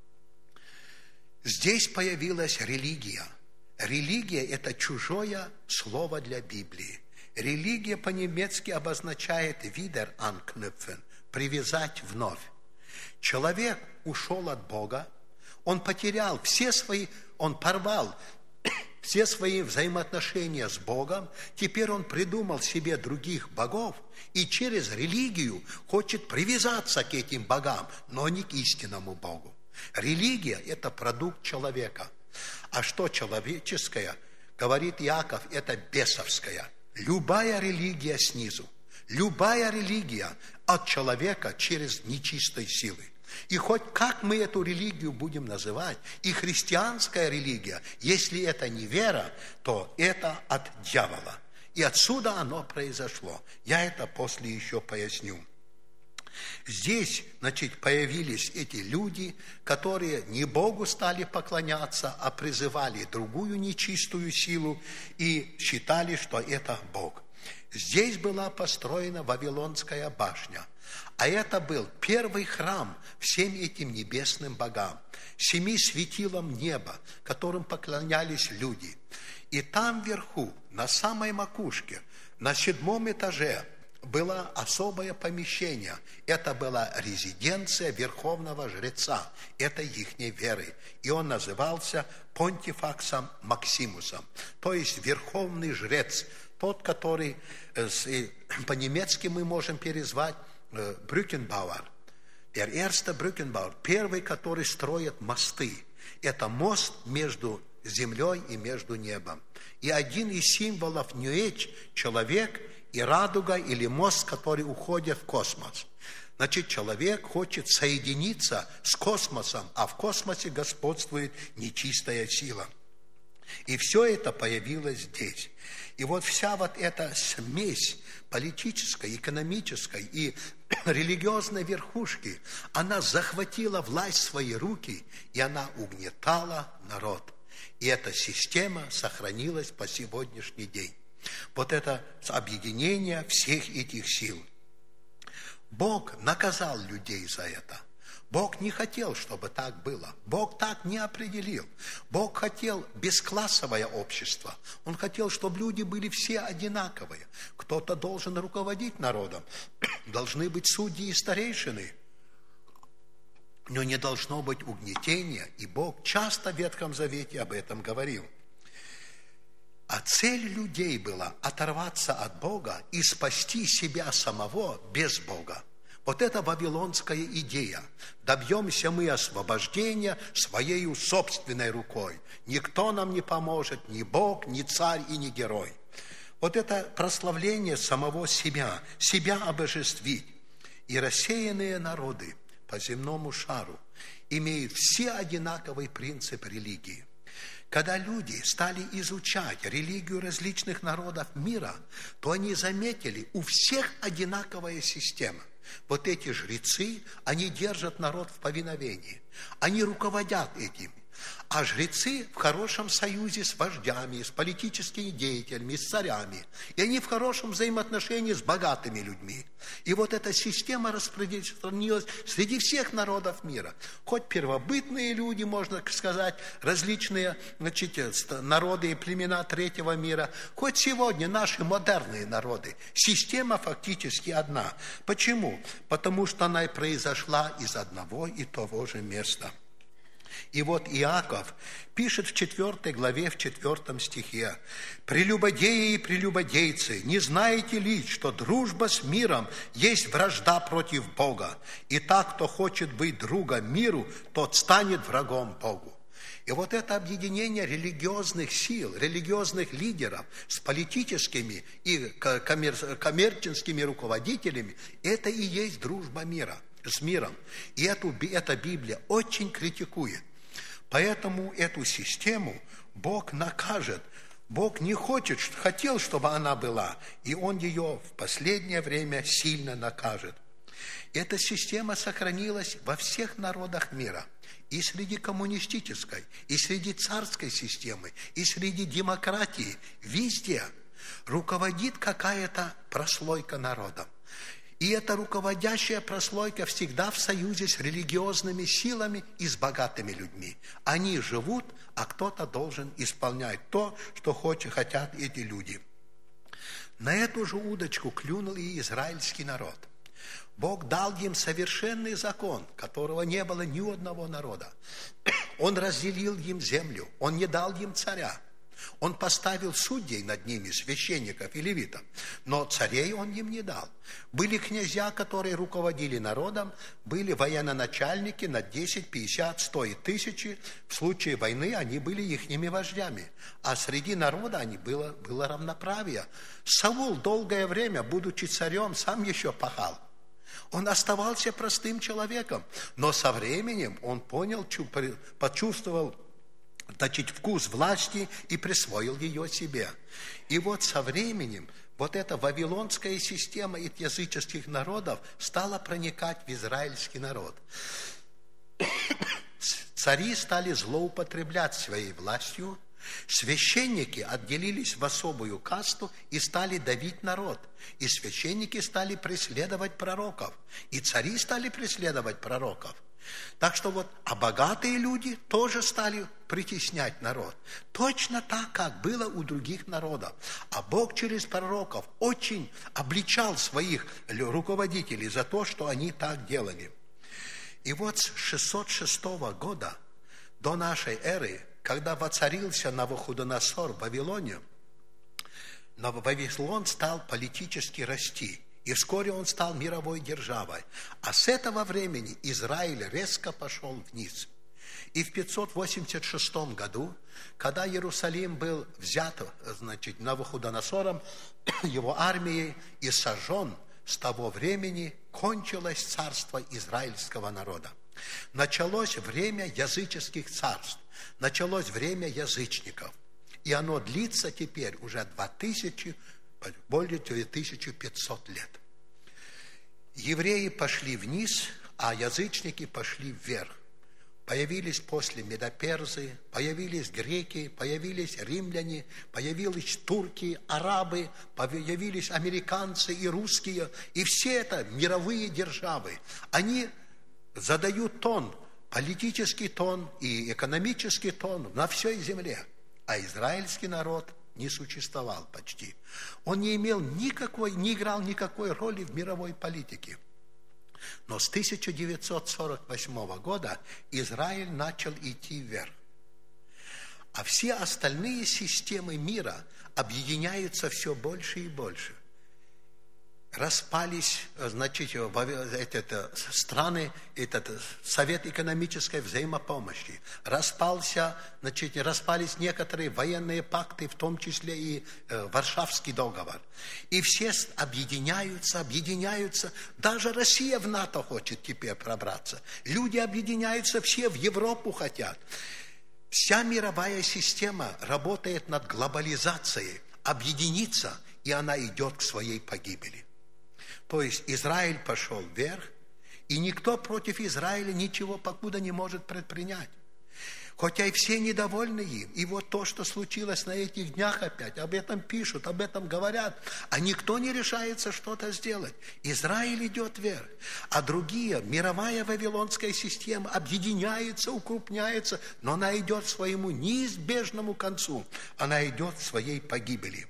Здесь появилась религия. Религия – это чужое слово для Библии. Религия по-немецки обозначает «wieder anknüpfen» – «привязать вновь». Человек ушел от Бога, он потерял все свои, он порвал все свои взаимоотношения с Богом, теперь он придумал себе других богов и через религию хочет привязаться к этим богам, но не к истинному Богу. Религия – это продукт человека. А что человеческое, говорит Иаков, это бесовское. Любая религия снизу, любая религия от человека через нечистой силы. И хоть как мы эту религию будем называть, и христианская религия, если это не вера, то это от дьявола. И отсюда оно произошло. Я это после еще поясню. Здесь, значит, появились эти люди, которые не Богу стали поклоняться, а призывали другую нечистую силу и считали, что это Бог. Здесь была построена Вавилонская башня, а это был первый храм всем этим небесным богам, семи светилам неба, которым поклонялись люди. И там вверху, на самой макушке, на седьмом этаже, было особое помещение. Это была резиденция верховного жреца этой ихней веры. И он назывался Понтифаксом Максимусом, то есть верховный жрец, тот, который по-немецки мы можем перезвать Брückenbauer. Der erste Brückenbauer, первый, который строит мосты. Это мост между землей и между небом. И один из символов New Age – человек и радуга или мост, который уходит в космос. Значит, человек хочет соединиться с космосом, а в космосе господствует нечистая сила. И все это появилось здесь. И вот вся вот эта смесь политической, экономической и религиозной верхушки, она захватила власть в свои руки, и она угнетала народ. И эта система сохранилась по сегодняшний день. Вот это объединение всех этих сил. Бог наказал людей за это. Бог не хотел, чтобы так было. Бог так не определил. Бог хотел бесклассовое общество. Он хотел, чтобы люди были все одинаковые. Кто-то должен руководить народом. Должны быть судьи и старейшины. Но не должно быть угнетения. И Бог часто в Ветхом Завете об этом говорил. А цель людей была оторваться от Бога и спасти себя самого без Бога. Вот это вавилонская идея. Добьемся мы освобождения своей собственной рукой. Никто нам не поможет, ни Бог, ни царь и ни герой. Вот это прославление самого себя, себя обожествить. И рассеянные народы по земному шару имеют все одинаковый принцип религии. Когда люди стали изучать религию различных народов мира, то они заметили, у всех одинаковая система. Вот эти жрецы, они держат народ в повиновении, они руководят этим. А жрецы в хорошем союзе с вождями, с политическими деятелями, с царями. И они в хорошем взаимоотношении с богатыми людьми. И вот эта система распространилась среди всех народов мира. Хоть первобытные люди, можно сказать, различные, значит, народы и племена третьего мира, хоть сегодня наши модерные народы. Система фактически одна. Почему? Потому что она и произошла из одного и того же места. И вот Иаков пишет в четвертой главе, в четвертом стихе: «Прелюбодеи и прелюбодейцы, не знаете ли, что дружба с миром есть вражда против Бога? И так, кто хочет быть другом миру, тот станет врагом Богу». И вот это объединение религиозных сил, религиозных лидеров с политическими и коммерческими руководителями, это и есть дружба мира, с миром. И эту, эта Библия очень критикует. Поэтому эту систему Бог накажет. Бог не хочет, хотел, чтобы она была, и Он ее в последнее время сильно накажет. Эта система сохранилась во всех народах мира. И среди коммунистической, и среди царской системы, и среди демократии. Везде руководит какая-то прослойка народа. И эта руководящая прослойка всегда в союзе с религиозными силами и с богатыми людьми. Они живут, а кто-то должен исполнять то, что хочет, хотят эти люди. На эту же удочку клюнул и израильский народ. Бог дал им совершенный закон, которого не было ни у одного народа. Он разделил им землю, Он не дал им царя. Он поставил судей над ними, священников и левитов, но царей он им не дал. Были князья, которые руководили народом, были военачальники на десять, пятьдесят, сто и тысячи. В случае войны они были ихними вождями, а среди народа они было, было равноправие. Саул долгое время, будучи царем, сам еще пахал. Он оставался простым человеком, но со временем он понял, почувствовал, значит, вкус власти и присвоил ее себе. И вот со временем вот эта вавилонская система языческих народов стала проникать в израильский народ. Цари стали злоупотреблять своей властью, священники отделились в особую касту и стали давить народ. И священники стали преследовать пророков, и цари стали преследовать пророков. Так что вот, а богатые люди тоже стали притеснять народ. Точно так, как было у других народов. А Бог через пророков очень обличал своих руководителей за то, что они так делали. И вот с шестьсот шестого года до нашей эры, когда воцарился Навуходоносор в Вавилоне, Вавилон стал политически расти. И вскоре он стал мировой державой. А с этого времени Израиль резко пошел вниз. И в пятьсот восемьдесят шестом году, когда Иерусалим был взят, значит, Навуходоносором, его армией, и сожжен, с того времени кончилось царство израильского народа. Началось время языческих царств, началось время язычников. И оно длится теперь уже два тысячи, более две тысячи пятьсот лет. Евреи пошли вниз, а язычники пошли вверх. Появились после Медоперзы, появились греки, появились римляне, появились турки, арабы, появились американцы и русские. И все это мировые державы. Они задают тон, политический тон и экономический тон на всей земле. А израильский народ не существовал почти. Он не имел никакой, не играл никакой роли в мировой политике. Но с тысяча девятьсот сорок восьмого года Израиль начал идти вверх. А все остальные системы мира объединяются все больше и больше. Распались, значит, эти страны, этот Совет экономической взаимопомощи. Распался, значит, распались некоторые военные пакты, в том числе и э, Варшавский договор. И все объединяются, объединяются. Даже Россия в НАТО хочет теперь пробраться. Люди объединяются, все в Европу хотят. Вся мировая система работает над глобализацией, объединиться, и она идет к своей погибели. То есть Израиль пошел вверх, и никто против Израиля ничего покуда не может предпринять. Хотя и все недовольны им. И вот то, что случилось на этих днях опять, об этом пишут, об этом говорят, а никто не решается что-то сделать. Израиль идет вверх, а другие, мировая вавилонская система объединяется, укрупняется, но она идет к своему неизбежному концу, она идет к своей погибели.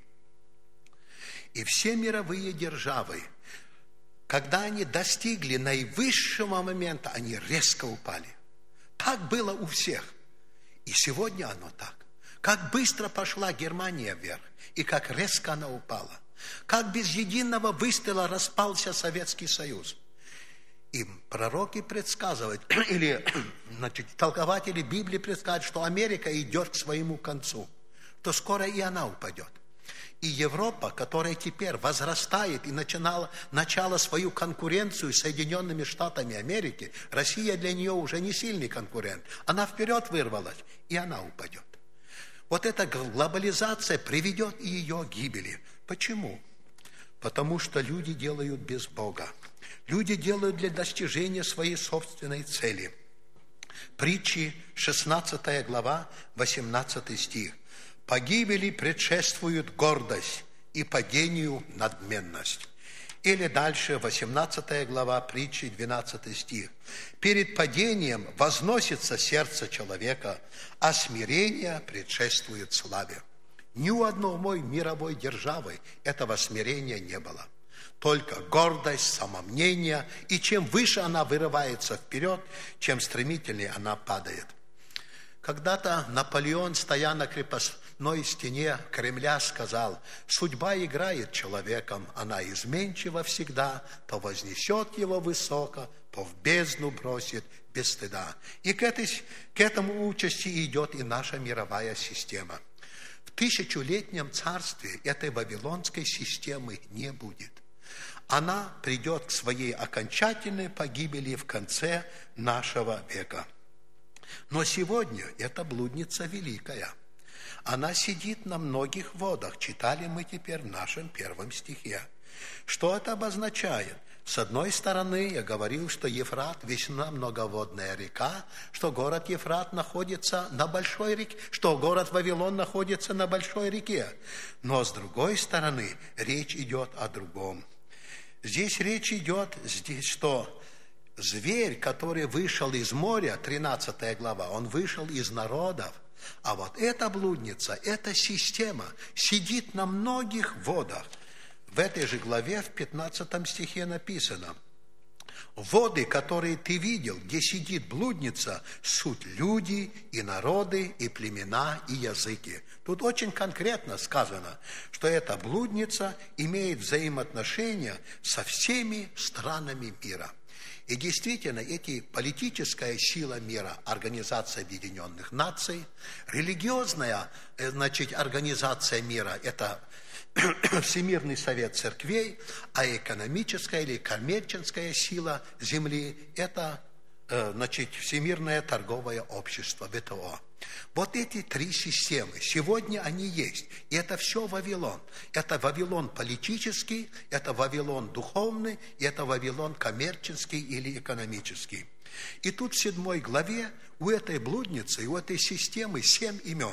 И все мировые державы, когда они достигли наивысшего момента, они резко упали. Так было у всех. И сегодня оно так. Как быстро пошла Германия вверх, и как резко она упала. Как без единого выстрела распался Советский Союз. И пророки предсказывают, или значит, толкователи Библии предсказывают, что Америка идет к своему концу, то скоро и она упадет. И Европа, которая теперь возрастает и начинала, начала свою конкуренцию с Соединенными Штатами Америки, Россия для нее уже не сильный конкурент. Она вперед вырвалась, и она упадет. Вот эта глобализация приведет и ее к гибели. Почему? Потому что люди делают без Бога. Люди делают для достижения своей собственной цели. Притчи, шестнадцатая глава, восемнадцатый стих. Погибели предшествует гордость и падению надменность. Или дальше, восемнадцатая глава, притчи, двенадцатый стих. Перед падением возносится сердце человека, а смирение предшествует славе. Ни у одной мировой державы этого смирения не было. Только гордость, самомнение, и чем выше она вырывается вперед, чем стремительнее она падает. Когда-то Наполеон, стоя на крепост, одной стене Кремля сказал: «Судьба играет человеком, она изменчива всегда, то вознесет его высоко, то в бездну бросит без стыда». И к, этой, к этому участи идет и наша мировая система. В тысячелетнем царстве этой вавилонской системы не будет. Она придет к своей окончательной погибели в конце нашего века. Но сегодня эта блудница великая. Она сидит на многих водах, читали мы теперь в нашем первом стихе. Что это обозначает? С одной стороны, я говорил, что Ефрат весьма многоводная река, что город Ефрат находится на большой реке, что город Вавилон находится на большой реке. Но с другой стороны, речь идет о другом. Здесь речь идет, здесь, что зверь, который вышел из моря, тринадцатая глава, он вышел из народов, а вот эта блудница, эта система сидит на многих водах. В этой же главе, в пятнадцатом стихе написано: «Воды, которые ты видел, где сидит блудница, суть люди и народы, и племена, и языки». Тут очень конкретно сказано, что эта блудница имеет взаимоотношения со всеми странами мира. И действительно, эти политическая сила мира, Организация Объединенных Наций, религиозная, значит, организация мира – это Всемирный Совет Церквей, а экономическая или коммерческая сила Земли – это, значит, Всемирное торговое общество, вэ тэ о. Вот эти три системы, сегодня они есть, и это все Вавилон. Это Вавилон политический, это Вавилон духовный, и это Вавилон коммерческий или экономический. И тут в седьмой главе у этой блудницы, у этой системы семь имен.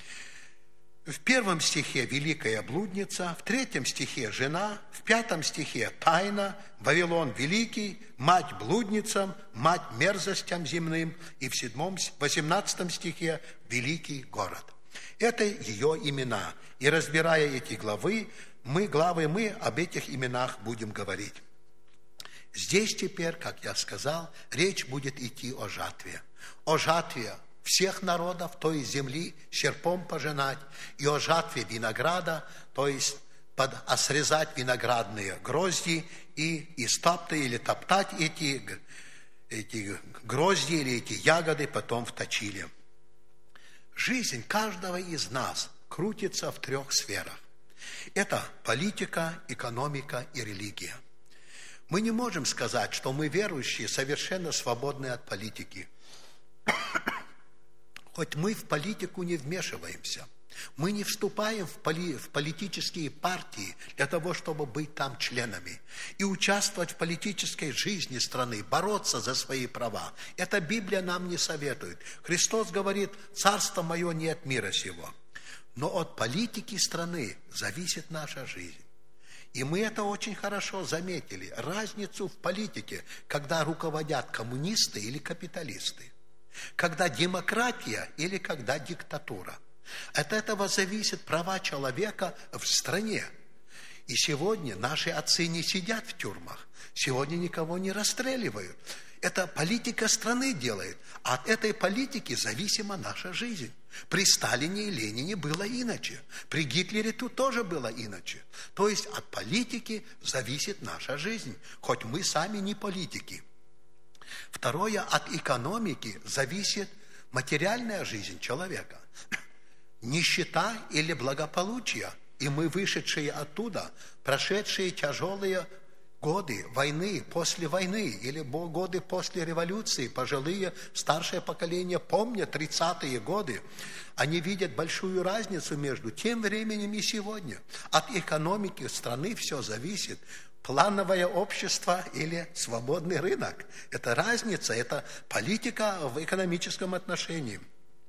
В первом стихе великая блудница, в третьем стихе жена, в пятом стихе тайна, Вавилон великий, мать блудницам, мать мерзостям земным, и в седьмом, восемнадцатом стихе великий город. Это ее имена. И разбирая эти главы, мы, главы, мы об этих именах будем говорить. Здесь теперь, как я сказал, речь будет идти о жатве. О жатве всех народов, то есть земли, серпом пожинать, и о жатве винограда, то есть под, а срезать виноградные грозди и истоптать или топтать эти, эти грозди или эти ягоды потом в точиле. Жизнь каждого из нас крутится в трех сферах. Это политика, экономика и религия. Мы не можем сказать, что мы, верующие, совершенно свободны от политики. Хоть мы в политику не вмешиваемся, мы не вступаем в, поли, в политические партии для того, чтобы быть там членами и участвовать в политической жизни страны, бороться за свои права. Это Библия нам не советует. Христос говорит: «Царство мое не от мира сего». Но от политики страны зависит наша жизнь. И мы это очень хорошо заметили, разницу в политике, когда руководят коммунисты или капиталисты. Когда демократия или когда диктатура. От этого зависят права человека в стране. И сегодня наши отцы не сидят в тюрьмах, сегодня никого не расстреливают. Это политика страны делает, а от этой политики зависима наша жизнь. При Сталине и Ленине было иначе, при Гитлере тут тоже было иначе. То есть от политики зависит наша жизнь, хоть мы сами не политики. Второе, от экономики зависит материальная жизнь человека. Нищета или благополучие. И мы, вышедшие оттуда, прошедшие тяжелые годы войны, после войны, или годы после революции, пожилые, старшее поколение помнят тридцатые годы, они видят большую разницу между тем временем и сегодня. От экономики страны все зависит. Плановое общество или свободный рынок. Это разница, это политика в экономическом отношении.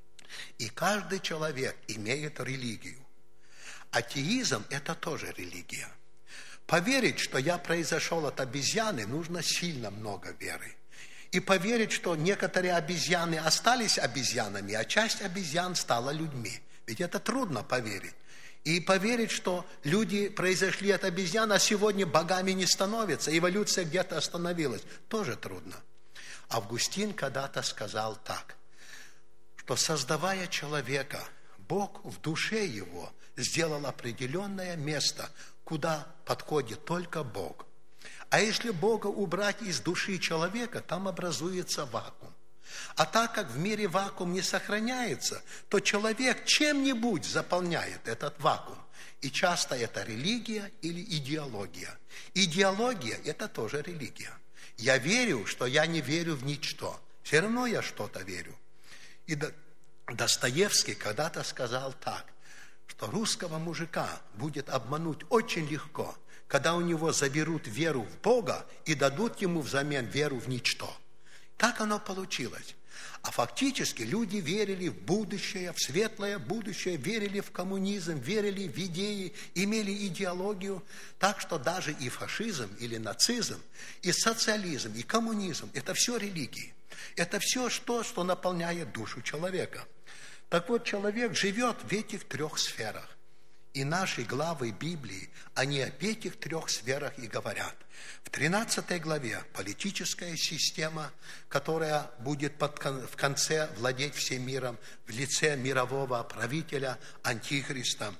И каждый человек имеет религию. Атеизм – это тоже религия. Поверить, что я произошел от обезьяны, нужно сильно много веры. И поверить, что некоторые обезьяны остались обезьянами, а часть обезьян стала людьми. Ведь это трудно поверить. И поверить, что люди произошли от обезьян, а сегодня богами не становятся, эволюция где-то остановилась, тоже трудно. Августин когда-то сказал так, что, создавая человека, Бог в душе его сделал определенное место, куда подходит только Бог. А если Бога убрать из души человека, там образуется вакуум. А так как в мире вакуум не сохраняется, то человек чем-нибудь заполняет этот вакуум. И часто это религия или идеология. Идеология – это тоже религия. Я верю, что я не верю в ничто. Все равно я что-то верю. И Достоевский когда-то сказал так, что русского мужика будет обмануть очень легко, когда у него заберут веру в Бога и дадут ему взамен веру в ничто. Так оно получилось. А фактически люди верили в будущее, в светлое будущее, верили в коммунизм, верили в идеи, имели идеологию. Так что даже и фашизм или нацизм, и социализм, и коммунизм – это все религии. Это все то, что наполняет душу человека. Так вот, человек живет в этих трех сферах. И наши главы Библии, они об этих трех сферах и говорят. В тринадцатой главе политическая система, которая будет под, в конце владеть всем миром в лице мирового правителя Антихриста.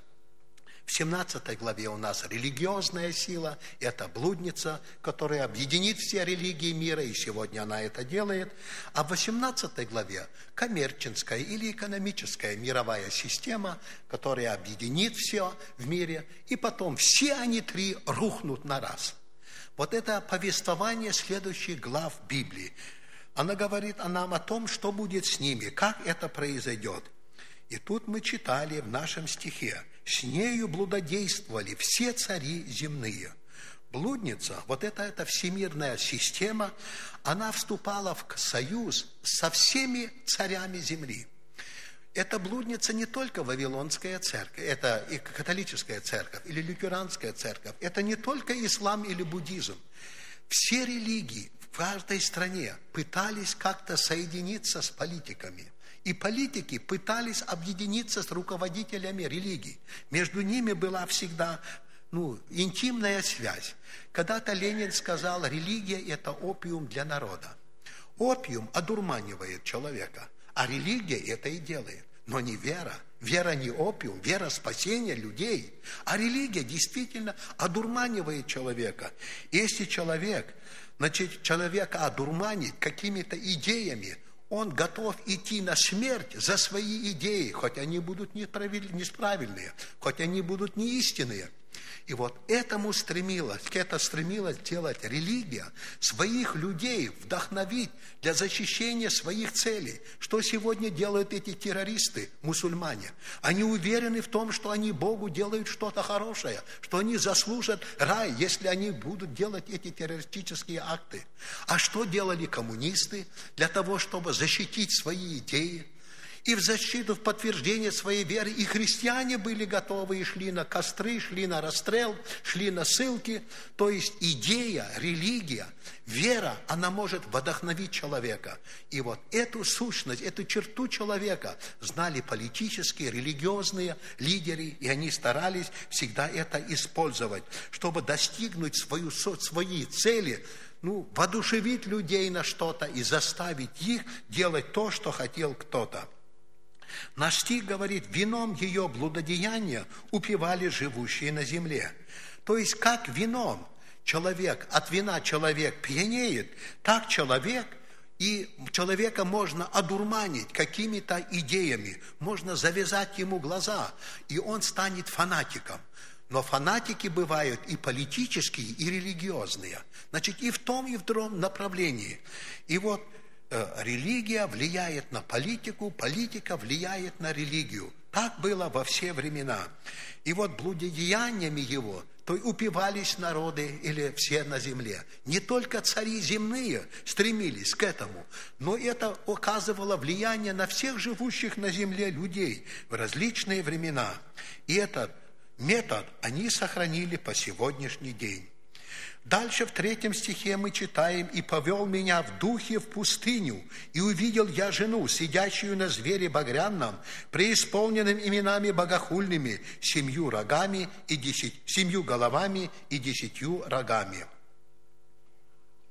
В семнадцатой главе у нас религиозная сила, это блудница, которая объединит все религии мира, и сегодня она это делает. А в восемнадцатой главе коммерческая или экономическая мировая система, которая объединит все в мире, и потом все они три рухнут на раз. Вот это повествование следующих глав Библии. Она говорит нам о том, что будет с ними, как это произойдет. И тут мы читали в нашем стихе: «С нею блудодействовали все цари земные». Блудница, вот это, эта всемирная система, она вступала в союз со всеми царями земли. Эта блудница не только Вавилонская церковь, это и католическая церковь или лютеранская церковь, это не только ислам или буддизм. Все религии в каждой стране пытались как-то соединиться с политиками. И политики пытались объединиться с руководителями религий. Между ними была всегда ну, интимная связь. Когда-то Ленин сказал, религия – это опиум для народа. Опиум одурманивает человека, а религия это и делает. Но не вера. Вера не опиум, вера спасения людей. А религия действительно одурманивает человека. Если человек, значит, человека одурманит какими-то идеями, он готов идти на смерть за свои идеи, хоть они будут неправильные, хоть они будут неистинные. И вот этому стремилась, к этому стремилась делать религия, своих людей вдохновить для защищения своих целей. Что сегодня делают эти террористы, мусульмане? Они уверены в том, что они Богу делают что-то хорошее, что они заслужат рай, если они будут делать эти террористические акты. А что делали коммунисты для того, чтобы защитить свои идеи? И в защиту, в подтверждение своей веры и христиане были готовы, и шли на костры, шли на расстрел, шли на ссылки. То есть идея, религия, вера, она может вдохновить человека. И вот эту сущность, эту черту человека знали политические, религиозные лидеры, и они старались всегда это использовать, чтобы достигнуть свою, свои цели, ну, воодушевить людей на что-то и заставить их делать то, что хотел кто-то. Наш стих говорит, вином ее блудодеяния упивали живущие на земле. То есть, как вином человек, от вина человек пьянеет, так человек, и человека можно одурманить какими-то идеями, можно завязать ему глаза, и он станет фанатиком. Но фанатики бывают и политические, и религиозные. Значит, и в том, и в другом направлении. И вот религия влияет на политику, политика влияет на религию. Так было во все времена. И вот блудодеяниями его то упивались народы или все на земле. Не только цари земные стремились к этому, но это оказывало влияние на всех живущих на земле людей в различные времена. И этот метод они сохранили по сегодняшний день. Дальше в третьем стихе мы читаем: «И повел меня в духе в пустыню, и увидел я жену, сидящую на звере багряном, преисполненным именами богохульными, семью рогами и десять, семью головами и десятью рогами.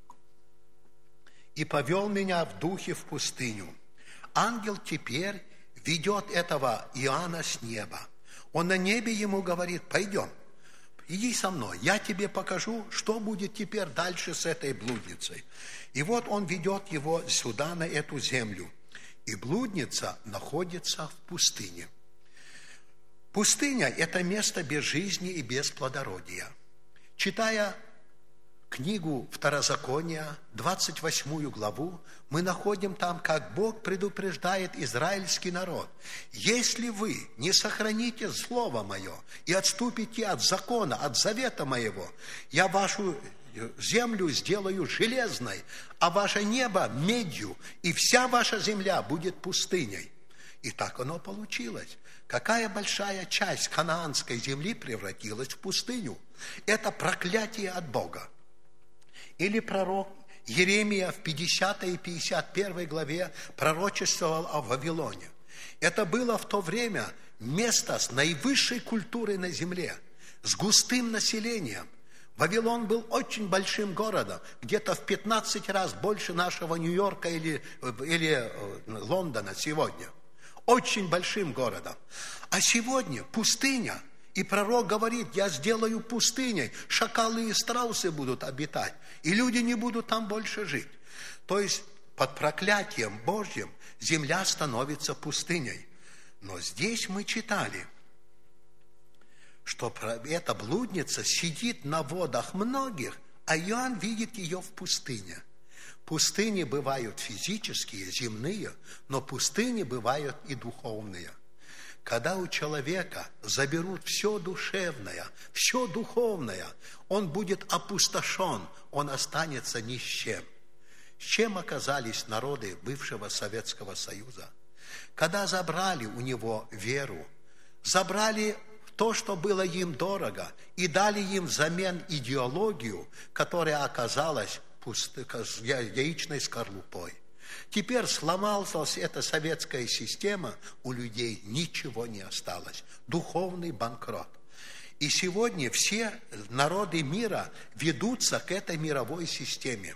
И повел меня в духе в пустыню». Ангел теперь ведет этого Иоанна с неба. Он на небе ему говорит: пойдем, иди со мной, я тебе покажу, что будет теперь дальше с этой блудницей. И вот он ведет его сюда, на эту землю. И блудница находится в пустыне. Пустыня – это место без жизни и без плодородия. Читая книгу Второзакония, двадцать восьмую главу, мы находим там, как Бог предупреждает израильский народ: если вы не сохраните слово мое и отступите от закона, от завета моего, я вашу землю сделаю железной, а ваше небо медью, и вся ваша земля будет пустыней. И так оно получилось. Какая большая часть ханаанской земли превратилась в пустыню? Это проклятие от Бога. Или пророк Еремия в пятидесятой и пятьдесят первой главе пророчествовал о Вавилоне. Это было в то время место с наивысшей культурой на земле, с густым населением. Вавилон был очень большим городом, где-то в пятнадцать раз больше нашего Нью-Йорка или, или Лондона сегодня. Очень большим городом. А сегодня пустыня. И пророк говорит: я сделаю пустыней, шакалы и страусы будут обитать, и люди не будут там больше жить. То есть под проклятием Божьим земля становится пустыней. Но здесь мы читали, что эта блудница сидит на водах многих, а Иоанн видит ее в пустыне. Пустыни бывают физические, земные, но пустыни бывают и духовные. Когда у человека заберут все душевное, все духовное, он будет опустошен, он останется ни с чем. С чем оказались народы бывшего Советского Союза? Когда забрали у него веру, забрали то, что было им дорого, и дали им взамен идеологию, которая оказалась пустой, яичной скорлупой. Теперь сломалась эта советская система, у людей ничего не осталось. Духовный банкрот. И сегодня все народы мира ведутся к этой мировой системе.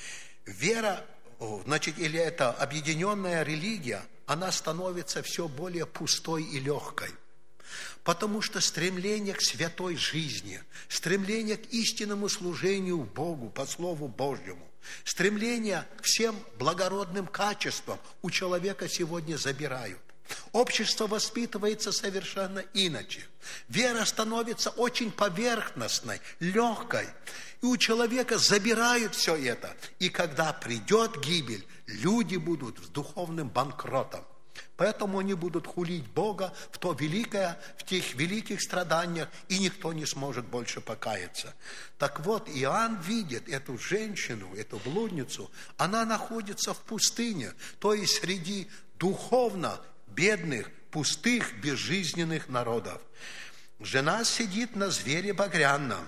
Вера, значит, или это объединенная религия, она становится все более пустой и легкой. Потому что стремление к святой жизни, стремление к истинному служению Богу, по Слову Божьему, стремление к всем благородным качествам у человека сегодня забирают. Общество воспитывается совершенно иначе. Вера становится очень поверхностной, легкой. И у человека забирают все это. И когда придет гибель, люди будут с духовным банкротом. Поэтому они будут хулить Бога в то великое, в тех великих страданиях, и никто не сможет больше покаяться. Так вот, Иоанн видит эту женщину, эту блудницу, она находится в пустыне, то есть среди духовно бедных, пустых, безжизненных народов. Жена сидит на звере багряном,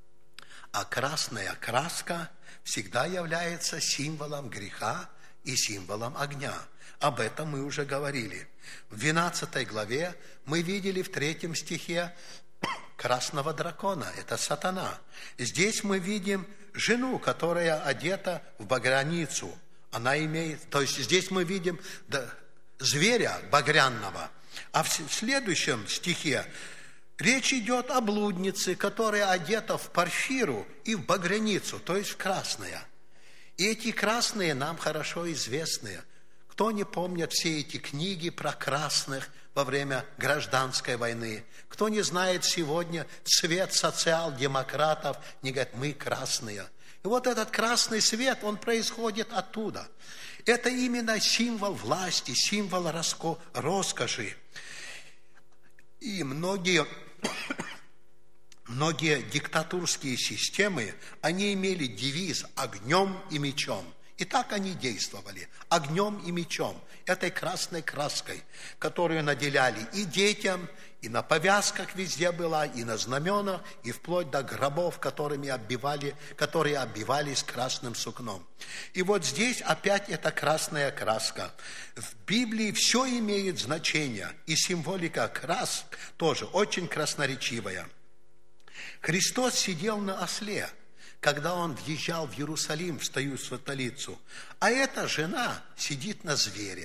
а красная краска всегда является символом греха и символом огня. Об этом мы уже говорили. В двенадцатой главе мы видели в третьем стихе красного дракона, это сатана. Здесь мы видим жену, которая одета в багряницу. Она имеет, то есть здесь мы видим да, зверя багряного. А в следующем стихе речь идет о блуднице, которая одета в парфиру и в багряницу, то есть в красное. И эти красные нам хорошо известны. Кто не помнит все эти книги про красных во время гражданской войны? Кто не знает сегодня цвет социал-демократов, не говорит: мы красные. И вот этот красный цвет, он происходит оттуда. Это именно символ власти, символ роско- роскоши. И многие, многие диктатурские системы, они имели девиз «огнем и мечом». И так они действовали, огнем и мечом, этой красной краской, которую наделяли и детям, и на повязках везде была, и на знаменах, и вплоть до гробов, которыми оббивали, которые оббивались красным сукном. И вот здесь опять эта красная краска. В Библии все имеет значение, и символика крас тоже очень красноречивая. Христос сидел на осле, когда он въезжал в Иерусалим, в свою столицу. А эта жена сидит на звере.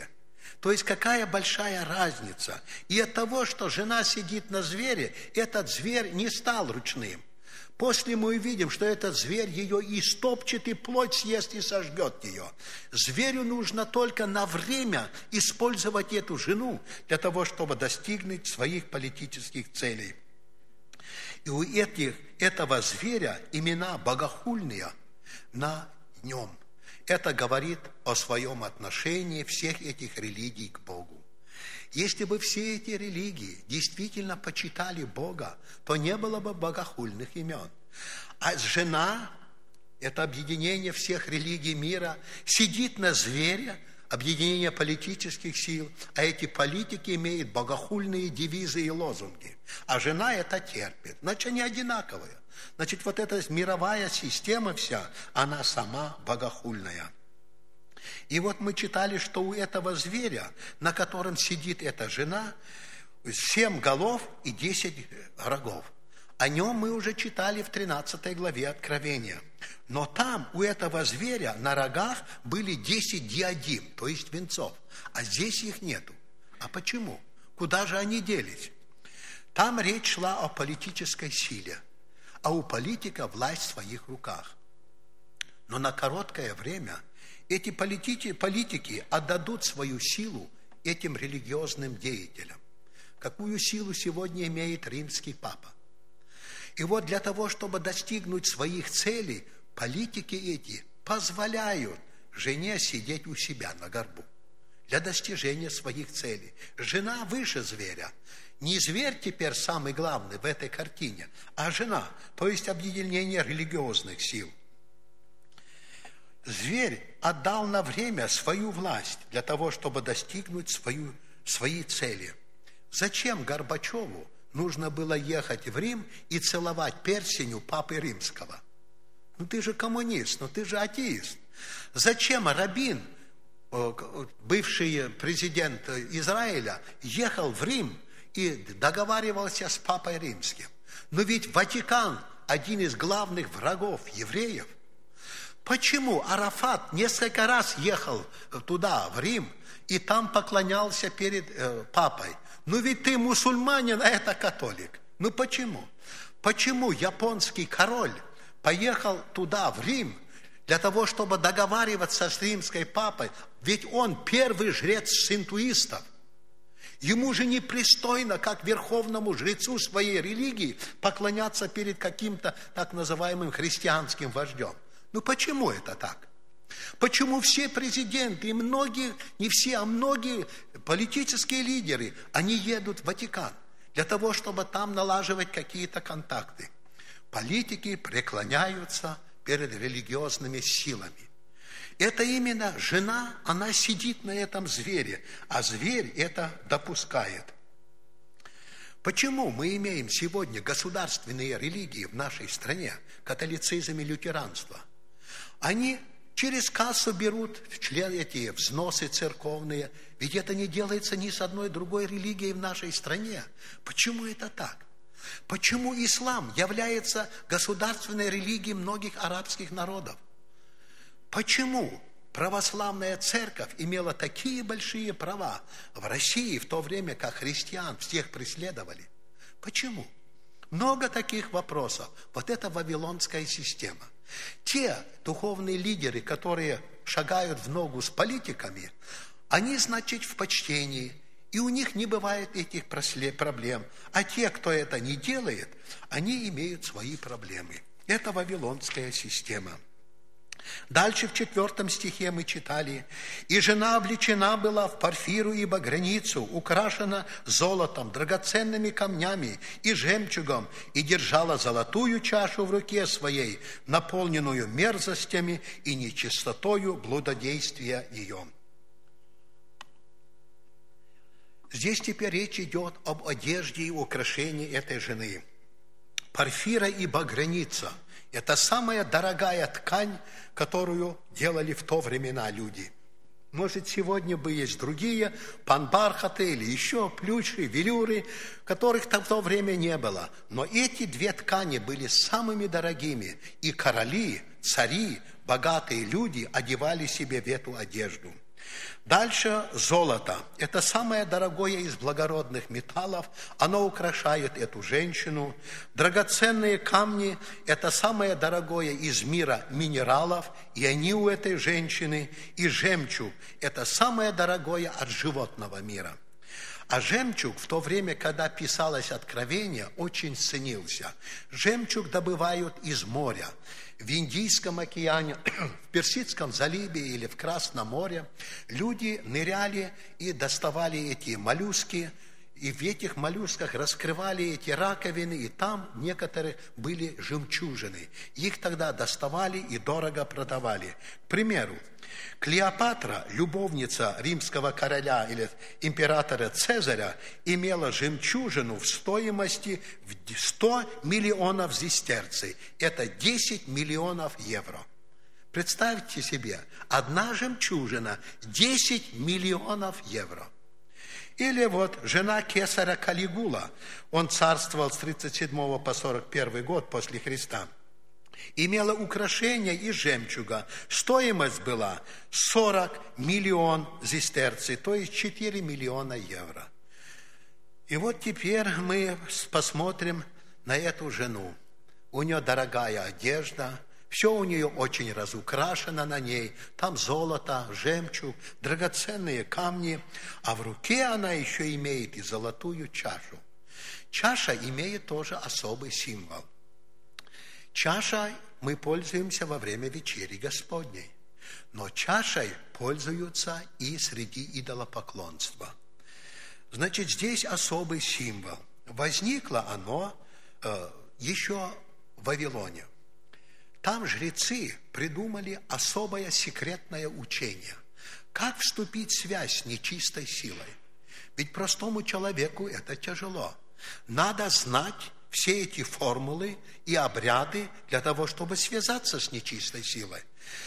То есть какая большая разница. И от того, что жена сидит на звере, этот зверь не стал ручным. После мы увидим, что этот зверь ее истопчет, и плоть съест, и сожгет ее. Зверю нужно только на время использовать эту жену для того, чтобы достигнуть своих политических целей. И у этих, этого зверя имена богохульные на нем. Это говорит о своем отношении всех этих религий к Богу. Если бы все эти религии действительно почитали Бога, то не было бы богохульных имен. А жена, это объединение всех религий мира, сидит на звере, объединение политических сил, а эти политики имеют богохульные девизы и лозунги. А жена это терпит. Значит, они одинаковые. Значит, вот эта мировая система вся, она сама богохульная. И вот мы читали, что у этого зверя, на котором сидит эта жена, семь голов и десять рогов. О нем мы уже читали в тринадцатой главе Откровения. Но там у этого зверя на рогах были десять диадим, то есть венцов. А здесь их нету. А почему? Куда же они делись? Там речь шла о политической силе. А у политика власть в своих руках. Но на короткое время эти политики, политики отдадут свою силу этим религиозным деятелям. Какую силу сегодня имеет римский папа? И вот для того, чтобы достигнуть своих целей, политики эти позволяют жене сидеть у себя на горбу для достижения своих целей. Жена выше зверя. Не зверь теперь самый главный в этой картине, а жена, то есть объединение религиозных сил. Зверь отдал на время свою власть для того, чтобы достигнуть свою, свои цели. Зачем Горбачеву нужно было ехать в Рим и целовать перстень папы римского? Ну ты же коммунист, ну ты же атеист. Зачем Рабин, бывший президент Израиля, ехал в Рим и договаривался с папой римским? Но ведь Ватикан один из главных врагов евреев. Почему Арафат несколько раз ехал туда, в Рим, и там поклонялся перед э, папой? Ну ведь ты мусульманин, а это католик. Ну почему? Почему японский король поехал туда, в Рим, для того, чтобы договариваться с римской папой? Ведь он первый жрец синтуистов. Ему же непристойно, как верховному жрецу своей религии, поклоняться перед каким-то так называемым христианским вождем. Ну почему это так? Почему все президенты и многие, не все, а многие политические лидеры, они едут в Ватикан для того, чтобы там налаживать какие-то контакты? Политики преклоняются перед религиозными силами. Это именно жена, она сидит на этом звере, а зверь это допускает. Почему мы имеем сегодня государственные религии в нашей стране, католицизм и лютеранство? Они через кассу берут член, эти взносы церковные, ведь это не делается ни с одной другой религией в нашей стране. Почему это так? Почему ислам является государственной религией многих арабских народов? Почему православная церковь имела такие большие права в России, в то время как христиан всех преследовали? Почему? Много таких вопросов. Вот это вавилонская система. Те духовные лидеры, которые шагают в ногу с политиками, они, значит, в почтении, и у них не бывает этих проблем. А те, кто это не делает, они имеют свои проблемы. Это вавилонская система. Дальше в четвертом стихе мы читали: «И жена облечена была в парфиру и багряницу, украшена золотом, драгоценными камнями и жемчугом, и держала золотую чашу в руке своей, наполненную мерзостями и нечистотою блудодействия ее». Здесь теперь речь идет об одежде и украшении этой жены. Парфира и багряница – это самая дорогая ткань, которую делали в то времена люди. Может, сегодня бы есть другие, панбархаты или еще плющи, велюры, которых в то время не было. Но эти две ткани были самыми дорогими, и короли, цари, богатые люди одевали себе в эту одежду. Дальше золото. Это самое дорогое из благородных металлов. Оно украшает эту женщину. Драгоценные камни – это самое дорогое из мира минералов, и они у этой женщины. И жемчуг – это самое дорогое от животного мира. А жемчуг в то время, когда писалось Откровение, очень ценился. Жемчуг добывают из моря. В Индийском океане, в Персидском заливе или в Красном море люди ныряли и доставали эти моллюски, и в этих моллюсках раскрывали эти раковины, и там некоторые были жемчужины. Их тогда доставали и дорого продавали. К примеру, Клеопатра, любовница римского короля или императора Цезаря, имела жемчужину в стоимости в сто миллионов зестерций. Это десять миллионов евро. Представьте себе, одна жемчужина – десять миллионов евро. Или вот жена кесаря Калигула, он царствовал с тридцать седьмого по сорок первый год после Христа, имела украшения из жемчуга. Стоимость была сорок миллионов зестерций, то есть четыре миллиона евро. И вот теперь мы посмотрим на эту жену. У нее дорогая одежда, все у нее очень разукрашено на ней. Там золото, жемчуг, драгоценные камни. А в руке она еще имеет и золотую чашу. Чаша имеет тоже особый символ. Чашей мы пользуемся во время вечери Господней. Но чашей пользуются и среди идолопоклонства. Значит, здесь особый символ. Возникло оно э, еще в Вавилоне. Там жрецы придумали особое секретное учение. Как вступить в связь с нечистой силой? Ведь простому человеку это тяжело. Надо знать все эти формулы и обряды для того, чтобы связаться с нечистой силой.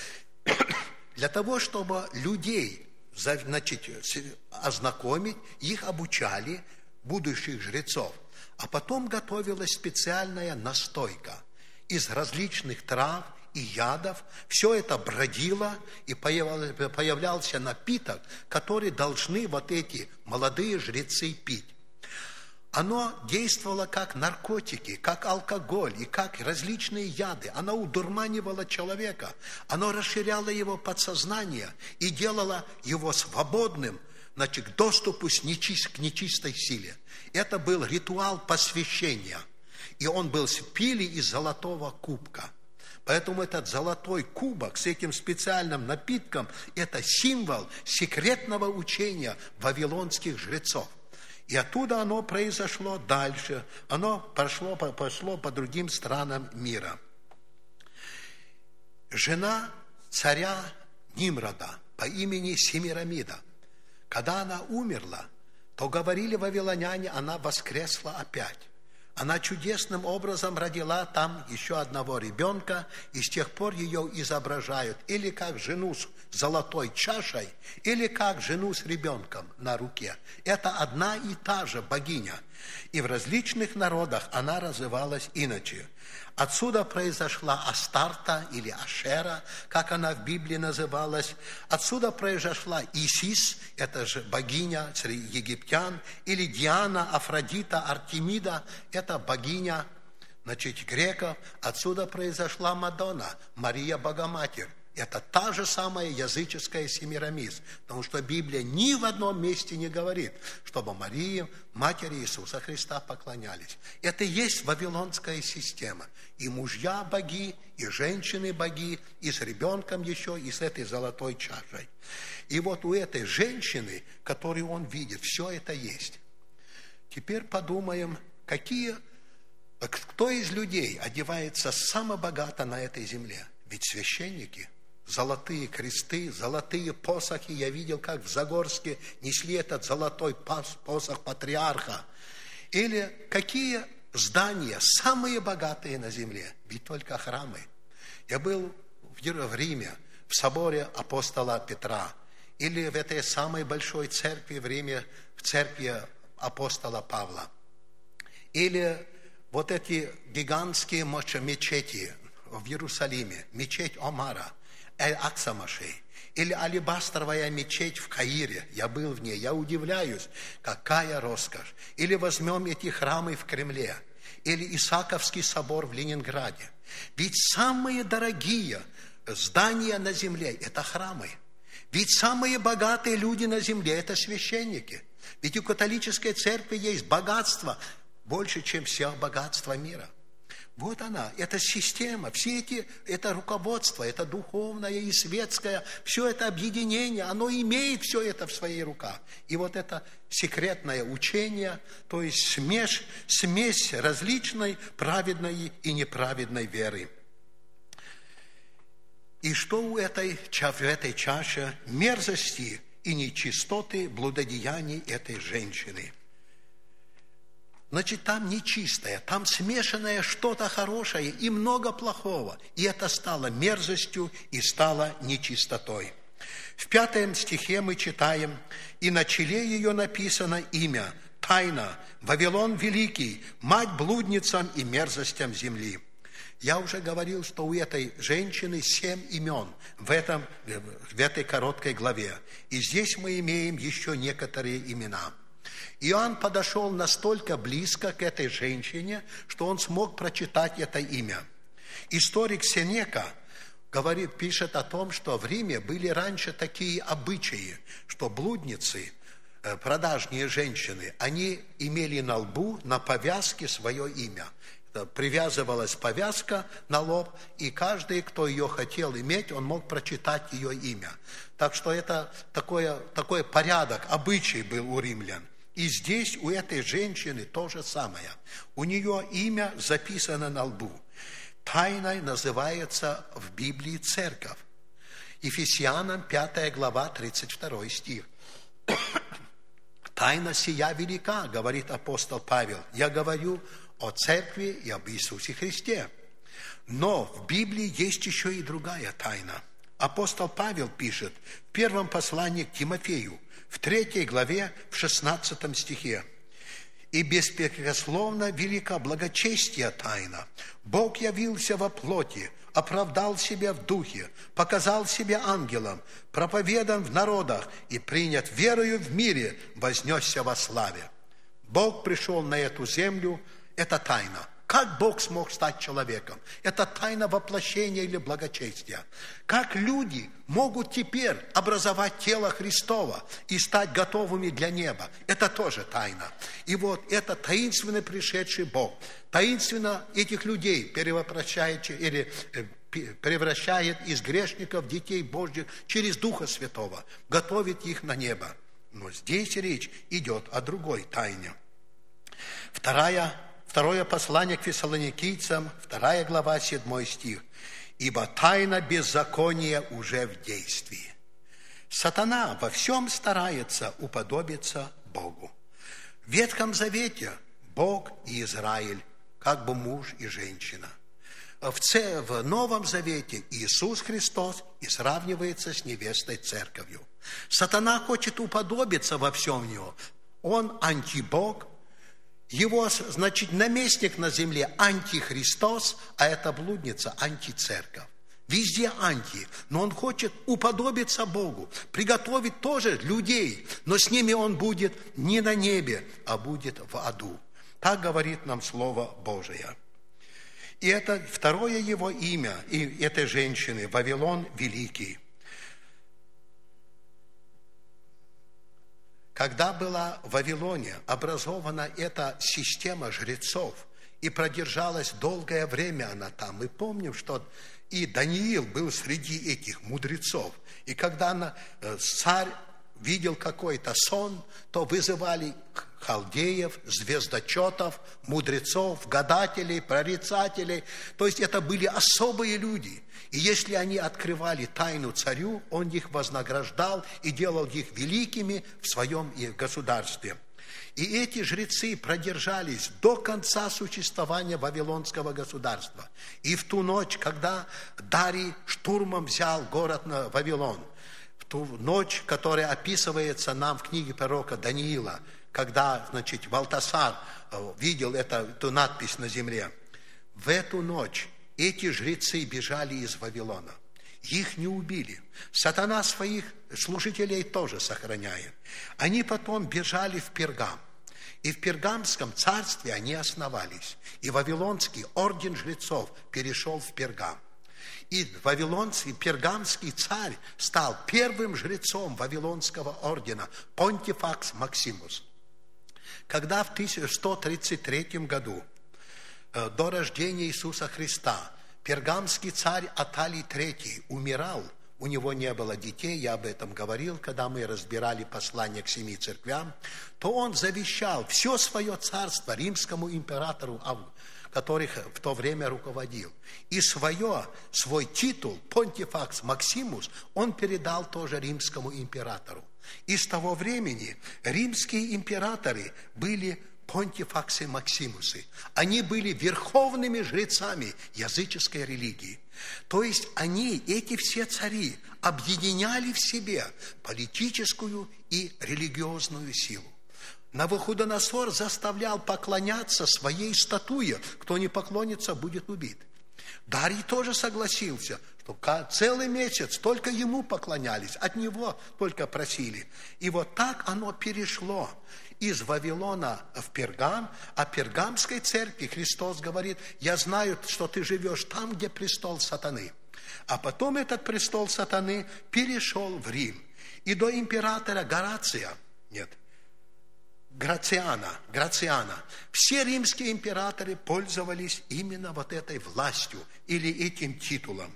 Для того, чтобы людей, значит, ознакомить, их обучали, будущих жрецов. А потом готовилась специальная настойка из различных трав и ядов. Все это бродило, и появлялся напиток, который должны вот эти молодые жрецы пить. Оно действовало как наркотики, как алкоголь и как различные яды. Оно удурманивало человека, оно расширяло его подсознание и делало его свободным, значит, к доступу с нечист, к нечистой силе. Это был ритуал посвящения, и он был пили из золотого кубка. Поэтому этот золотой кубок с этим специальным напитком – это символ секретного учения вавилонских жрецов. И оттуда оно произошло дальше, оно пошло, пошло по другим странам мира. Жена царя Нимрода по имени Семирамида, когда она умерла, то говорили вавилоняне, она воскресла опять. Она чудесным образом родила там еще одного ребенка, и с тех пор ее изображают или как жену с золотой чашей, или как жену с ребенком на руке. Это одна и та же богиня. И в различных народах она называлась иначе. Отсюда произошла Астарта или Ашера, как она в Библии называлась. Отсюда произошла Исис, это же богиня среди египтян, или Диана, Афродита, Артемида, это богиня, значит, греков. Отсюда произошла Мадонна, Мария Богоматерь. Это та же самая языческая Семирамис, потому что Библия ни в одном месте не говорит, чтобы Марии, матери Иисуса Христа, поклонялись. Это и есть вавилонская система. И мужья боги, и женщины боги, и с ребенком еще, и с этой золотой чашей. И вот у этой женщины, которую он видит, все это есть. Теперь подумаем, какие, кто из людей одевается само богато на этой земле? Ведь священники. Золотые кресты, золотые посохи. Я видел, как в Загорске несли этот золотой посох патриарха. Или какие здания самые богатые на земле? Ведь только храмы. Я был в Риме, в соборе апостола Петра. Или в этой самой большой церкви в Риме, в церкви апостола Павла. Или вот эти гигантские мечети в Иерусалиме, мечеть Омара. Эль-Акса-Машей, или алебастровая мечеть в Каире, я был в ней, я удивляюсь, какая роскошь. Или возьмем эти храмы в Кремле, или Исааковский собор в Ленинграде. Ведь самые дорогие здания на земле – это храмы. Ведь самые богатые люди на земле – это священники. Ведь у католической церкви есть богатство больше, чем все богатства мира. Вот она, эта система, все эти, это руководство, это духовное и светское, все это объединение, оно имеет все это в своих руках. И вот это секретное учение, то есть смесь, смесь различной праведной и неправедной веры. И что у этой, в этой чаше? Мерзости и нечистоты блудодеяний этой женщины. Значит, там нечистое, там смешанное что-то хорошее и много плохого. И это стало мерзостью и стало нечистотой. В пятом стихе мы читаем: «И на челе ее написано имя, тайна, Вавилон Великий, мать блудницам и мерзостям земли». Я уже говорил, что у этой женщины семь имен в, этом, в этой короткой главе. И здесь мы имеем еще некоторые имена. Иоанн подошел настолько близко к этой женщине, что он смог прочитать это имя. Историк Сенека говорит, пишет о том, что в Риме были раньше такие обычаи, что блудницы, продажные женщины, они имели на лбу, на повязке свое имя. Привязывалась повязка на лоб, и каждый, кто ее хотел иметь, он мог прочитать ее имя. Так что это такой, такой порядок, обычай был у римлян. И здесь у этой женщины то же самое. У нее имя записано на лбу. Тайной называется в Библии церковь. Ефесянам пятая глава, тридцать второй стих. «Тайна сия велика, говорит апостол Павел. Я говорю о церкви и об Иисусе Христе. Но в Библии есть еще и другая тайна. Апостол Павел пишет в первом послании к Тимофею, в третьей главе, в шестнадцатом стихе: «И беспрекословно велика благочестия тайна. Бог явился во плоти, оправдал себя в духе, показал себя ангелом, проповедан в народах и принят верою в мире, вознесся во славе». Бог пришел на эту землю. Это тайна. Как Бог смог стать человеком? Это тайна воплощения или благочестия. Как люди могут теперь образовать тело Христово и стать готовыми для неба? Это тоже тайна. И вот это таинственно пришедший Бог, таинственно этих людей перевоплощает или превращает из грешников в детей Божьих через Духа Святого, готовит их на небо. Но здесь речь идет о другой тайне. Вторая Второе послание к Фессалоникийцам, вторая глава, седьмой стих. «Ибо тайна беззакония уже в действии». Сатана во всем старается уподобиться Богу. В Ветхом Завете Бог и Израиль, как бы муж и женщина. В, ц... в Новом Завете Иисус Христос и сравнивается с невестой церковью. Сатана хочет уподобиться во всем него. Он антибог. Его, значит, наместник на земле антихристос, а эта блудница антицерковь. Везде анти, но он хочет уподобиться Богу, приготовить тоже людей, но с ними он будет не на небе, а будет в аду. Так говорит нам Слово Божие. И это второе его имя, и этой женщины, Вавилон Великий. Когда была в Вавилоне образована эта система жрецов, и продержалась долгое время она там, мы помним, что и Даниил был среди этих мудрецов. И когда она, царь видел какой-то сон, то вызывали халдеев, звездочетов, мудрецов, гадателей, прорицателей. То есть это были особые люди. И если они открывали тайну царю, он их вознаграждал и делал их великими в своем государстве. И эти жрецы продержались до конца существования Вавилонского государства. И в ту ночь, когда Дарий штурмом взял город на Вавилон, в ту ночь, которая описывается нам в книге пророка Даниила, когда, значит, Валтасар видел это, эту надпись на земле, в эту ночь эти жрецы бежали из Вавилона. их не убили. Сатана своих служителей тоже сохраняет. Они потом бежали в Пергам. И в Пергамском царстве они основались. И Вавилонский орден жрецов перешел в Пергам. И Вавилонский, Пергамский царь стал первым жрецом Вавилонского ордена, Понтифакс Максимус. Когда в тысяча сто тридцать третьем году, до рождения Иисуса Христа, Пергамский царь Аталий третий умирал, у него не было детей, я об этом говорил, когда мы разбирали послание к семи церквям, то он завещал все свое царство римскому императору Августу, который в то время руководил. И свое, свой титул, Понтифакс Максимус, он передал тоже римскому императору. И с того времени римские императоры были Понтифаксы Максимусы. Они были верховными жрецами языческой религии. То есть они, эти все цари, объединяли в себе политическую и религиозную силу. Навуходоносор заставлял поклоняться своей статуе. Кто не поклонится, будет убит. Дарий тоже согласился, что целый месяц только ему поклонялись, от него только просили. И вот так оно перешло из Вавилона в Пергам, а Пергамской церкви Христос говорит: я знаю, что ты живешь там, где престол сатаны. А потом этот престол сатаны перешел в Рим. И до императора Горация, нет, Грациана, Грациана. Все римские императоры пользовались именно вот этой властью или этим титулом.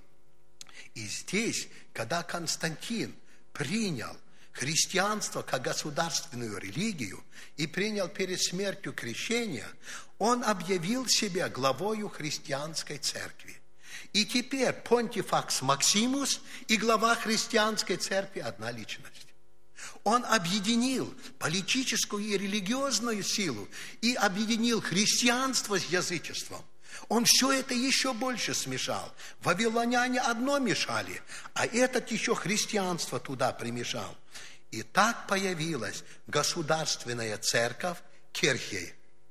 И здесь, когда Константин принял христианство как государственную религию и принял перед смертью крещение, он объявил себя главою христианской церкви. И теперь Понтифакс Максимус и глава христианской церкви одна личность. Он объединил политическую и религиозную силу и объединил христианство с язычеством. Он все это еще больше смешал. Вавилоняне одно мешали, а этот еще христианство туда примешал. И так появилась государственная церковь Кирхей.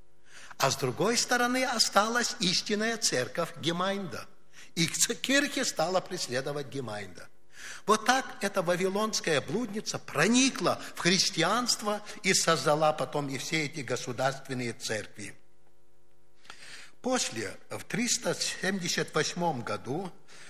А с другой стороны осталась истинная церковь Гемайнда. И Кирхе стала преследовать Гемайнда. Вот так эта вавилонская блудница проникла в христианство и создала потом и все эти государственные церкви. После, в триста семьдесят восьмом году,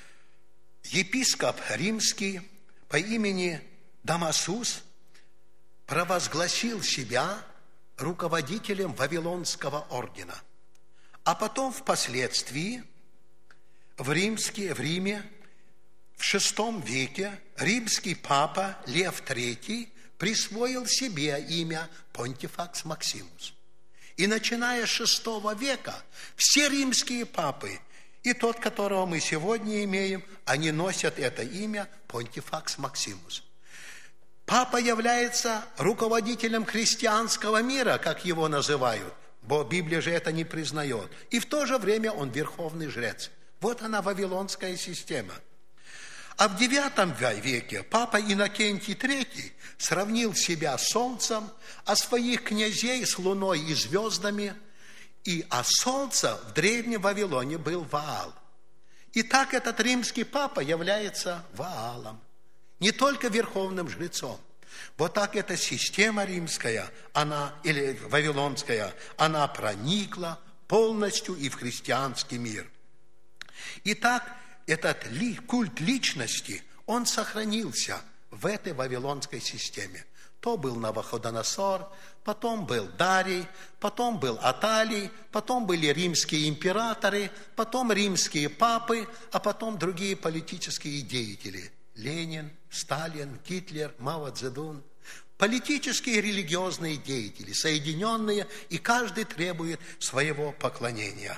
епископ римский по имени Дамасус провозгласил себя руководителем Вавилонского ордена. А потом впоследствии в, Римске, в Риме в шестом веке римский папа Лев третий присвоил себе имя Понтифакс Максимус. И начиная с шестого века все римские папы, и тот, которого мы сегодня имеем, они носят это имя Понтифакс Максимус. Папа является руководителем христианского мира, как его называют, бо Библия же это не признает. И в то же время он верховный жрец. Вот она, вавилонская система. А в девятом веке папа Иннокентий третий сравнил себя с солнцем, а своих князей с луной и звездами, и а солнце в древнем Вавилоне был Ваал. И так этот римский папа является Ваалом, не только верховным жрецом. Вот так эта система римская, она, или вавилонская, она проникла полностью и в христианский мир. Итак, этот культ личности, он сохранился в этой вавилонской системе. То был Навуходоносор, потом был Дарий, потом был Аталий, потом были римские императоры, потом римские папы, а потом другие политические деятели. Ленин, Сталин, Гитлер, Мао Цзэдун. Политические и религиозные деятели, соединенные, и каждый требует своего поклонения.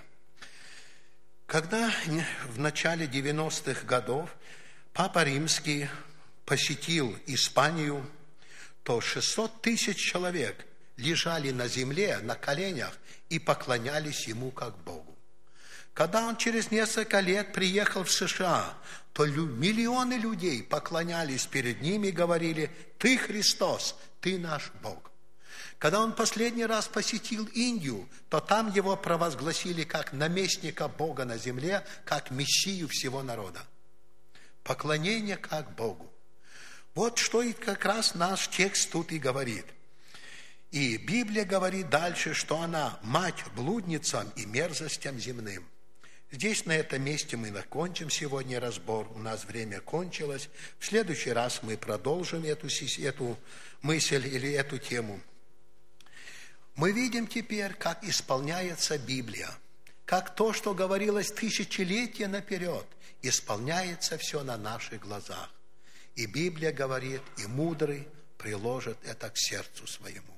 Когда в начале девяностых годов Папа Римский посетил Испанию, то шестьсот тысяч человек лежали на земле, на коленях и поклонялись ему как Богу. Когда он через несколько лет приехал в США, то миллионы людей поклонялись перед ним и говорили: «Ты Христос, ты наш Бог». Когда он последний раз посетил Индию, то там его провозгласили как наместника Бога на земле, как мессию всего народа. поклонение как Богу. Вот что и как раз наш текст тут и говорит. И Библия говорит дальше, что она мать блудницам и мерзостям земным. Здесь, на этом месте, мы закончим сегодня разбор. У нас время кончилось. В следующий раз мы продолжим эту, эту мысль или эту тему. Мы видим теперь, как исполняется Библия. Как то, что говорилось тысячелетия наперед, исполняется все на наших глазах. И Библия говорит, и мудрый приложит это к сердцу своему.